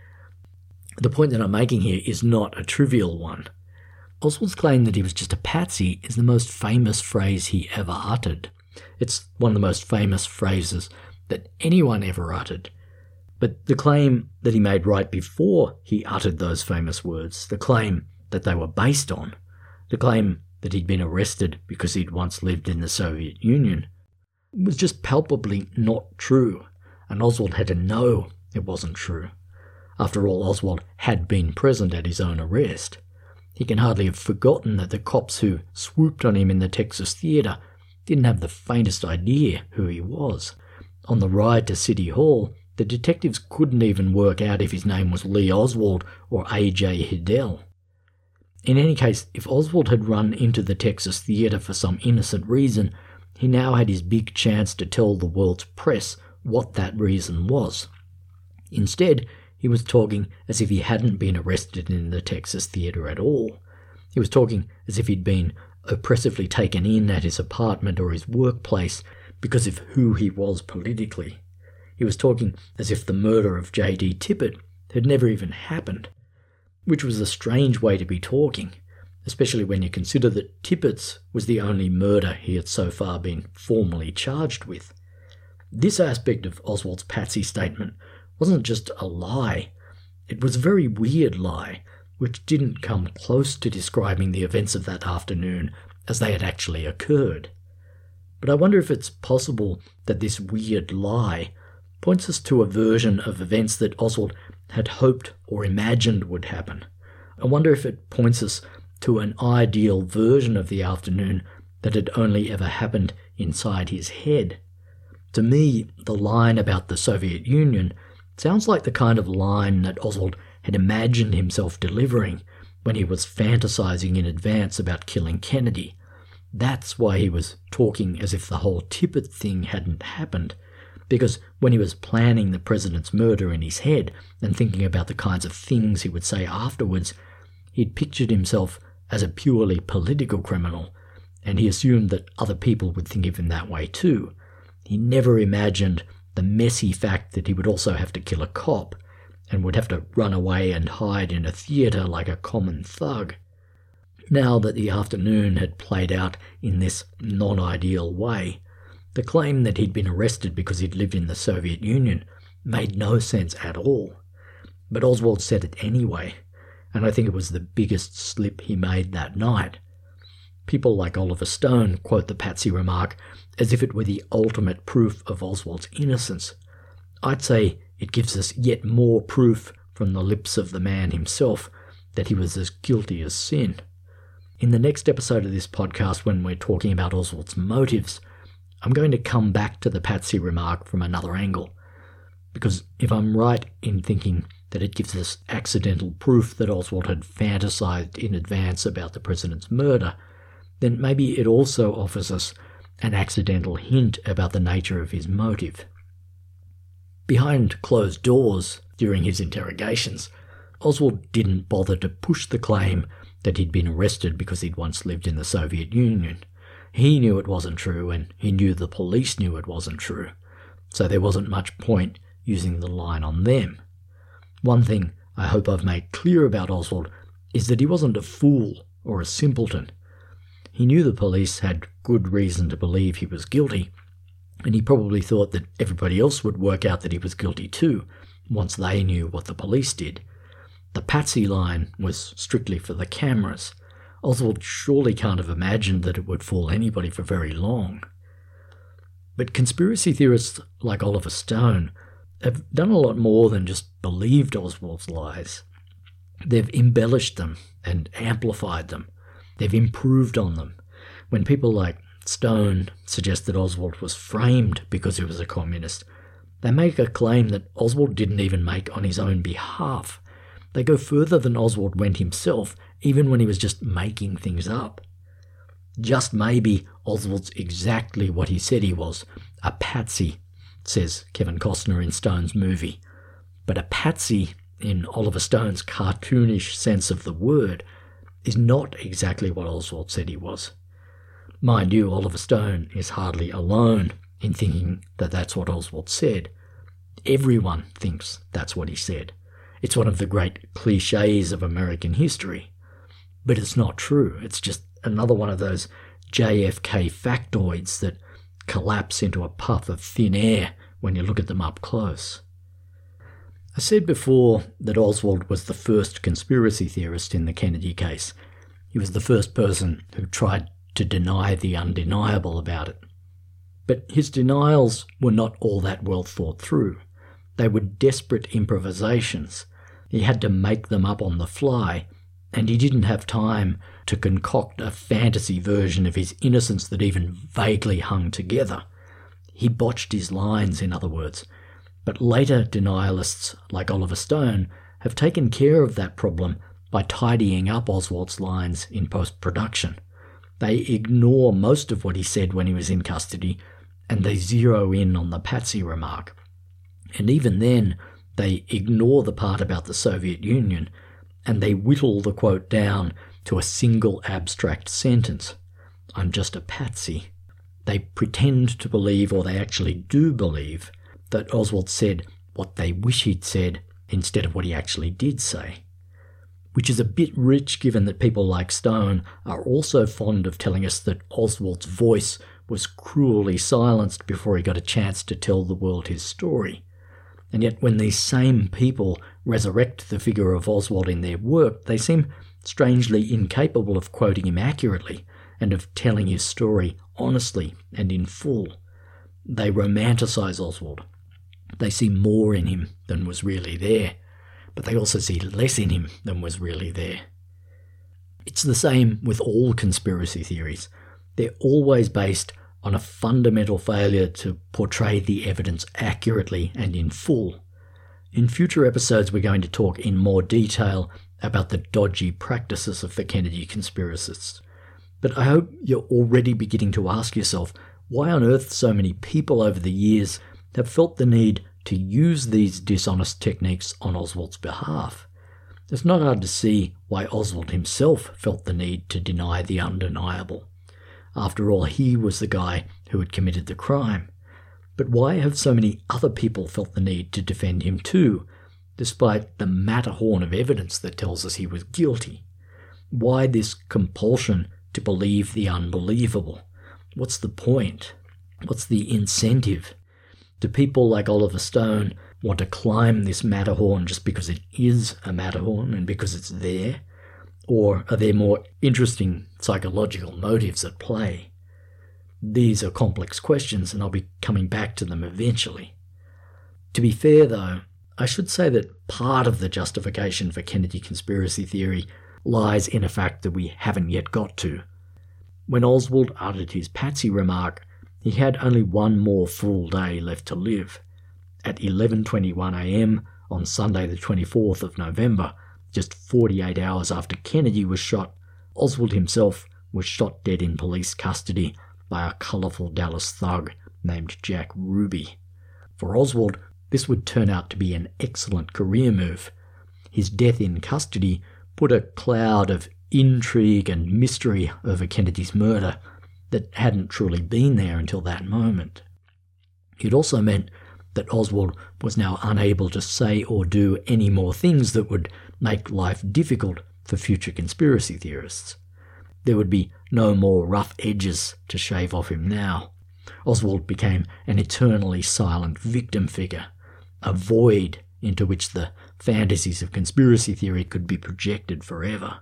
The point that I'm making here is not a trivial one. Oswald's claim that he was just a patsy is the most famous phrase he ever uttered. It's one of the most famous phrases that anyone ever uttered. But the claim that he made right before he uttered those famous words, the claim that they were based on, the claim that he'd been arrested because he'd once lived in the Soviet Union, was just palpably not true, and Oswald had to know it wasn't true. After all, Oswald had been present at his own arrest. He can hardly have forgotten that the cops who swooped on him in the Texas Theatre didn't have the faintest idea who he was. On the ride to City Hall, the detectives couldn't even work out if his name was Lee Oswald or A.J. Hidell. In any case, if Oswald had run into the Texas Theatre for some innocent reason, he now had his big chance to tell the world's press what that reason was. Instead, he was talking as if he hadn't been arrested in the Texas Theatre at all. He was talking as if he'd been oppressively taken in at his apartment or his workplace because of who he was politically. He was talking as if the murder of J.D. Tippit had never even happened, which was a strange way to be talking, especially when you consider that Tippit's was the only murder he had so far been formally charged with. This aspect of Oswald's patsy statement wasn't just a lie. It was a very weird lie, which didn't come close to describing the events of that afternoon as they had actually occurred. But I wonder if it's possible that this weird lie points us to a version of events that Oswald had hoped or imagined would happen. I wonder if it points us to an ideal version of the afternoon that had only ever happened inside his head. To me, the line about the Soviet Union sounds like the kind of line that Oswald had imagined himself delivering when he was fantasizing in advance about killing Kennedy. That's why he was talking as if the whole Tippit thing hadn't happened, because when he was planning the president's murder in his head and thinking about the kinds of things he would say afterwards, he'd pictured himself as a purely political criminal, and he assumed that other people would think of him that way too. He never imagined the messy fact that he would also have to kill a cop and would have to run away and hide in a theatre like a common thug. Now that the afternoon had played out in this non-ideal way, the claim that he'd been arrested because he'd lived in the Soviet Union made no sense at all. But Oswald said it anyway, and I think it was the biggest slip he made that night. People like Oliver Stone quote the patsy remark as if it were the ultimate proof of Oswald's innocence. I'd say it gives us yet more proof from the lips of the man himself that he was as guilty as sin. In the next episode of this podcast, when we're talking about Oswald's motives, I'm going to come back to the Patsy remark from another angle. Because if I'm right in thinking that it gives us accidental proof that Oswald had fantasized in advance about the president's murder, then maybe it also offers us an accidental hint about the nature of his motive. Behind closed doors, during his interrogations, Oswald didn't bother to push the claim that he'd been arrested because he'd once lived in the Soviet Union. He knew it wasn't true, and he knew the police knew it wasn't true, so there wasn't much point using the line on them. One thing I hope I've made clear about Oswald is that he wasn't a fool or a simpleton. He knew the police had good reason to believe he was guilty, and he probably thought that everybody else would work out that he was guilty too, once they knew what the police did. The Patsy line was strictly for the cameras. Oswald surely can't have imagined that it would fool anybody for very long. But conspiracy theorists like Oliver Stone have done a lot more than just believed Oswald's lies. They've embellished them and amplified them. They've improved on them. When people like Stone suggest that Oswald was framed because he was a communist, they make a claim that Oswald didn't even make on his own behalf. They go further than Oswald went himself, even when he was just making things up. Just maybe Oswald's exactly what he said he was, a patsy, says Kevin Costner in Stone's movie. But a patsy, in Oliver Stone's cartoonish sense of the word, is not exactly what Oswald said he was. Mind you, Oliver Stone is hardly alone in thinking that that's what Oswald said. Everyone thinks that's what he said. It's one of the great cliches of American history. But it's not true. It's just another one of those JFK factoids that collapse into a puff of thin air when you look at them up close. I said before that Oswald was the first conspiracy theorist in the Kennedy case. He was the first person who tried to deny the undeniable about it. But his denials were not all that well thought through. They were desperate improvisations. He had to make them up on the fly, and he didn't have time to concoct a fantasy version of his innocence that even vaguely hung together. He botched his lines, in other words. But later denialists like Oliver Stone have taken care of that problem by tidying up Oswald's lines in post-production. They ignore most of what he said when he was in custody, and they zero in on the Patsy remark. And even then, they ignore the part about the Soviet Union, and they whittle the quote down to a single abstract sentence. I'm just a patsy. They pretend to believe, or they actually do believe, that Oswald said what they wish he'd said instead of what he actually did say. Which is a bit rich given that people like Stone are also fond of telling us that Oswald's voice was cruelly silenced before he got a chance to tell the world his story. And yet when these same people resurrect the figure of Oswald in their work, they seem strangely incapable of quoting him accurately and of telling his story honestly and in full. They romanticize Oswald. They see more in him than was really there, but they also see less in him than was really there. It's the same with all conspiracy theories. They're always based on a fundamental failure to portray the evidence accurately and in full. In future episodes, we're going to talk in more detail about the dodgy practices of the Kennedy conspiracists. But I hope you're already beginning to ask yourself why on earth so many people over the years have felt the need to use these dishonest techniques on Oswald's behalf. It's not hard to see why Oswald himself felt the need to deny the undeniable. After all, he was the guy who had committed the crime. But why have so many other people felt the need to defend him too, despite the Matterhorn of evidence that tells us he was guilty? Why this compulsion to believe the unbelievable? What's the point? What's the incentive? Do people like Oliver Stone want to climb this Matterhorn just because it is a Matterhorn and because it's there? Or are there more interesting psychological motives at play? These are complex questions, and I'll be coming back to them eventually. To be fair, though, I should say that part of the justification for Kennedy conspiracy theory lies in a fact that we haven't yet got to. When Oswald uttered his Patsy remark, he had only one more full day left to live. At 11:21 a.m. on Sunday the 24th of November, just 48 hours after Kennedy was shot, Oswald himself was shot dead in police custody by a colourful Dallas thug named Jack Ruby. For Oswald, this would turn out to be an excellent career move. His death in custody put a cloud of intrigue and mystery over Kennedy's murder that hadn't truly been there until that moment. It also meant that Oswald was now unable to say or do any more things that would make life difficult for future conspiracy theorists. There would be no more rough edges to shave off him now. Oswald became an eternally silent victim figure, a void into which the fantasies of conspiracy theory could be projected forever.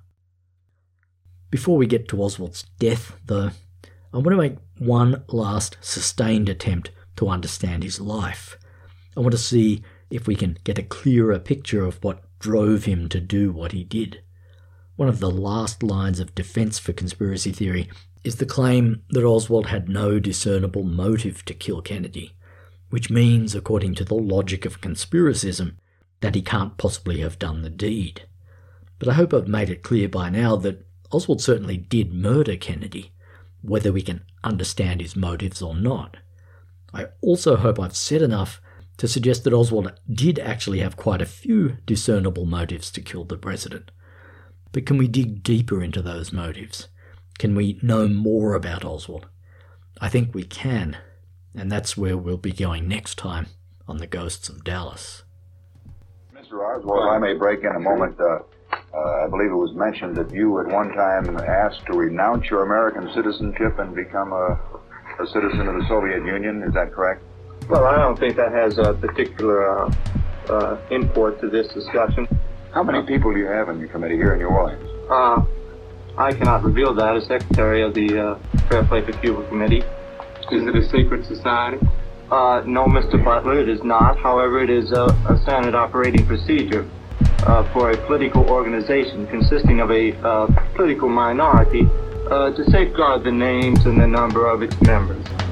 Before we get to Oswald's death, though, I want to make one last sustained attempt to understand his life. I want to see if we can get a clearer picture of what drove him to do what he did. One of the last lines of defence for conspiracy theory is the claim that Oswald had no discernible motive to kill Kennedy, which means, according to the logic of conspiracism, that he can't possibly have done the deed. But I hope I've made it clear by now that Oswald certainly did murder Kennedy, whether we can understand his motives or not. I also hope I've said enough to suggest that Oswald did actually have quite a few discernible motives to kill the president. But can we dig deeper into those motives? Can we know more about Oswald? I think we can, and that's where we'll be going next time on The Ghosts of Dallas. Mr. Oswald, I may break in a moment. I believe it was mentioned that you at one time asked to renounce your American citizenship and become a citizen of the Soviet Union. Is that correct? Well, I don't think that has a particular import to this discussion. How many people do you have in your committee here in New Orleans? I cannot reveal that as secretary of the Fair Play for Cuba Committee. Is it a secret society? No, Mr. Butler, it is not. However, it is a standard operating procedure for a political organization consisting of a political minority to safeguard the names and the number of its members.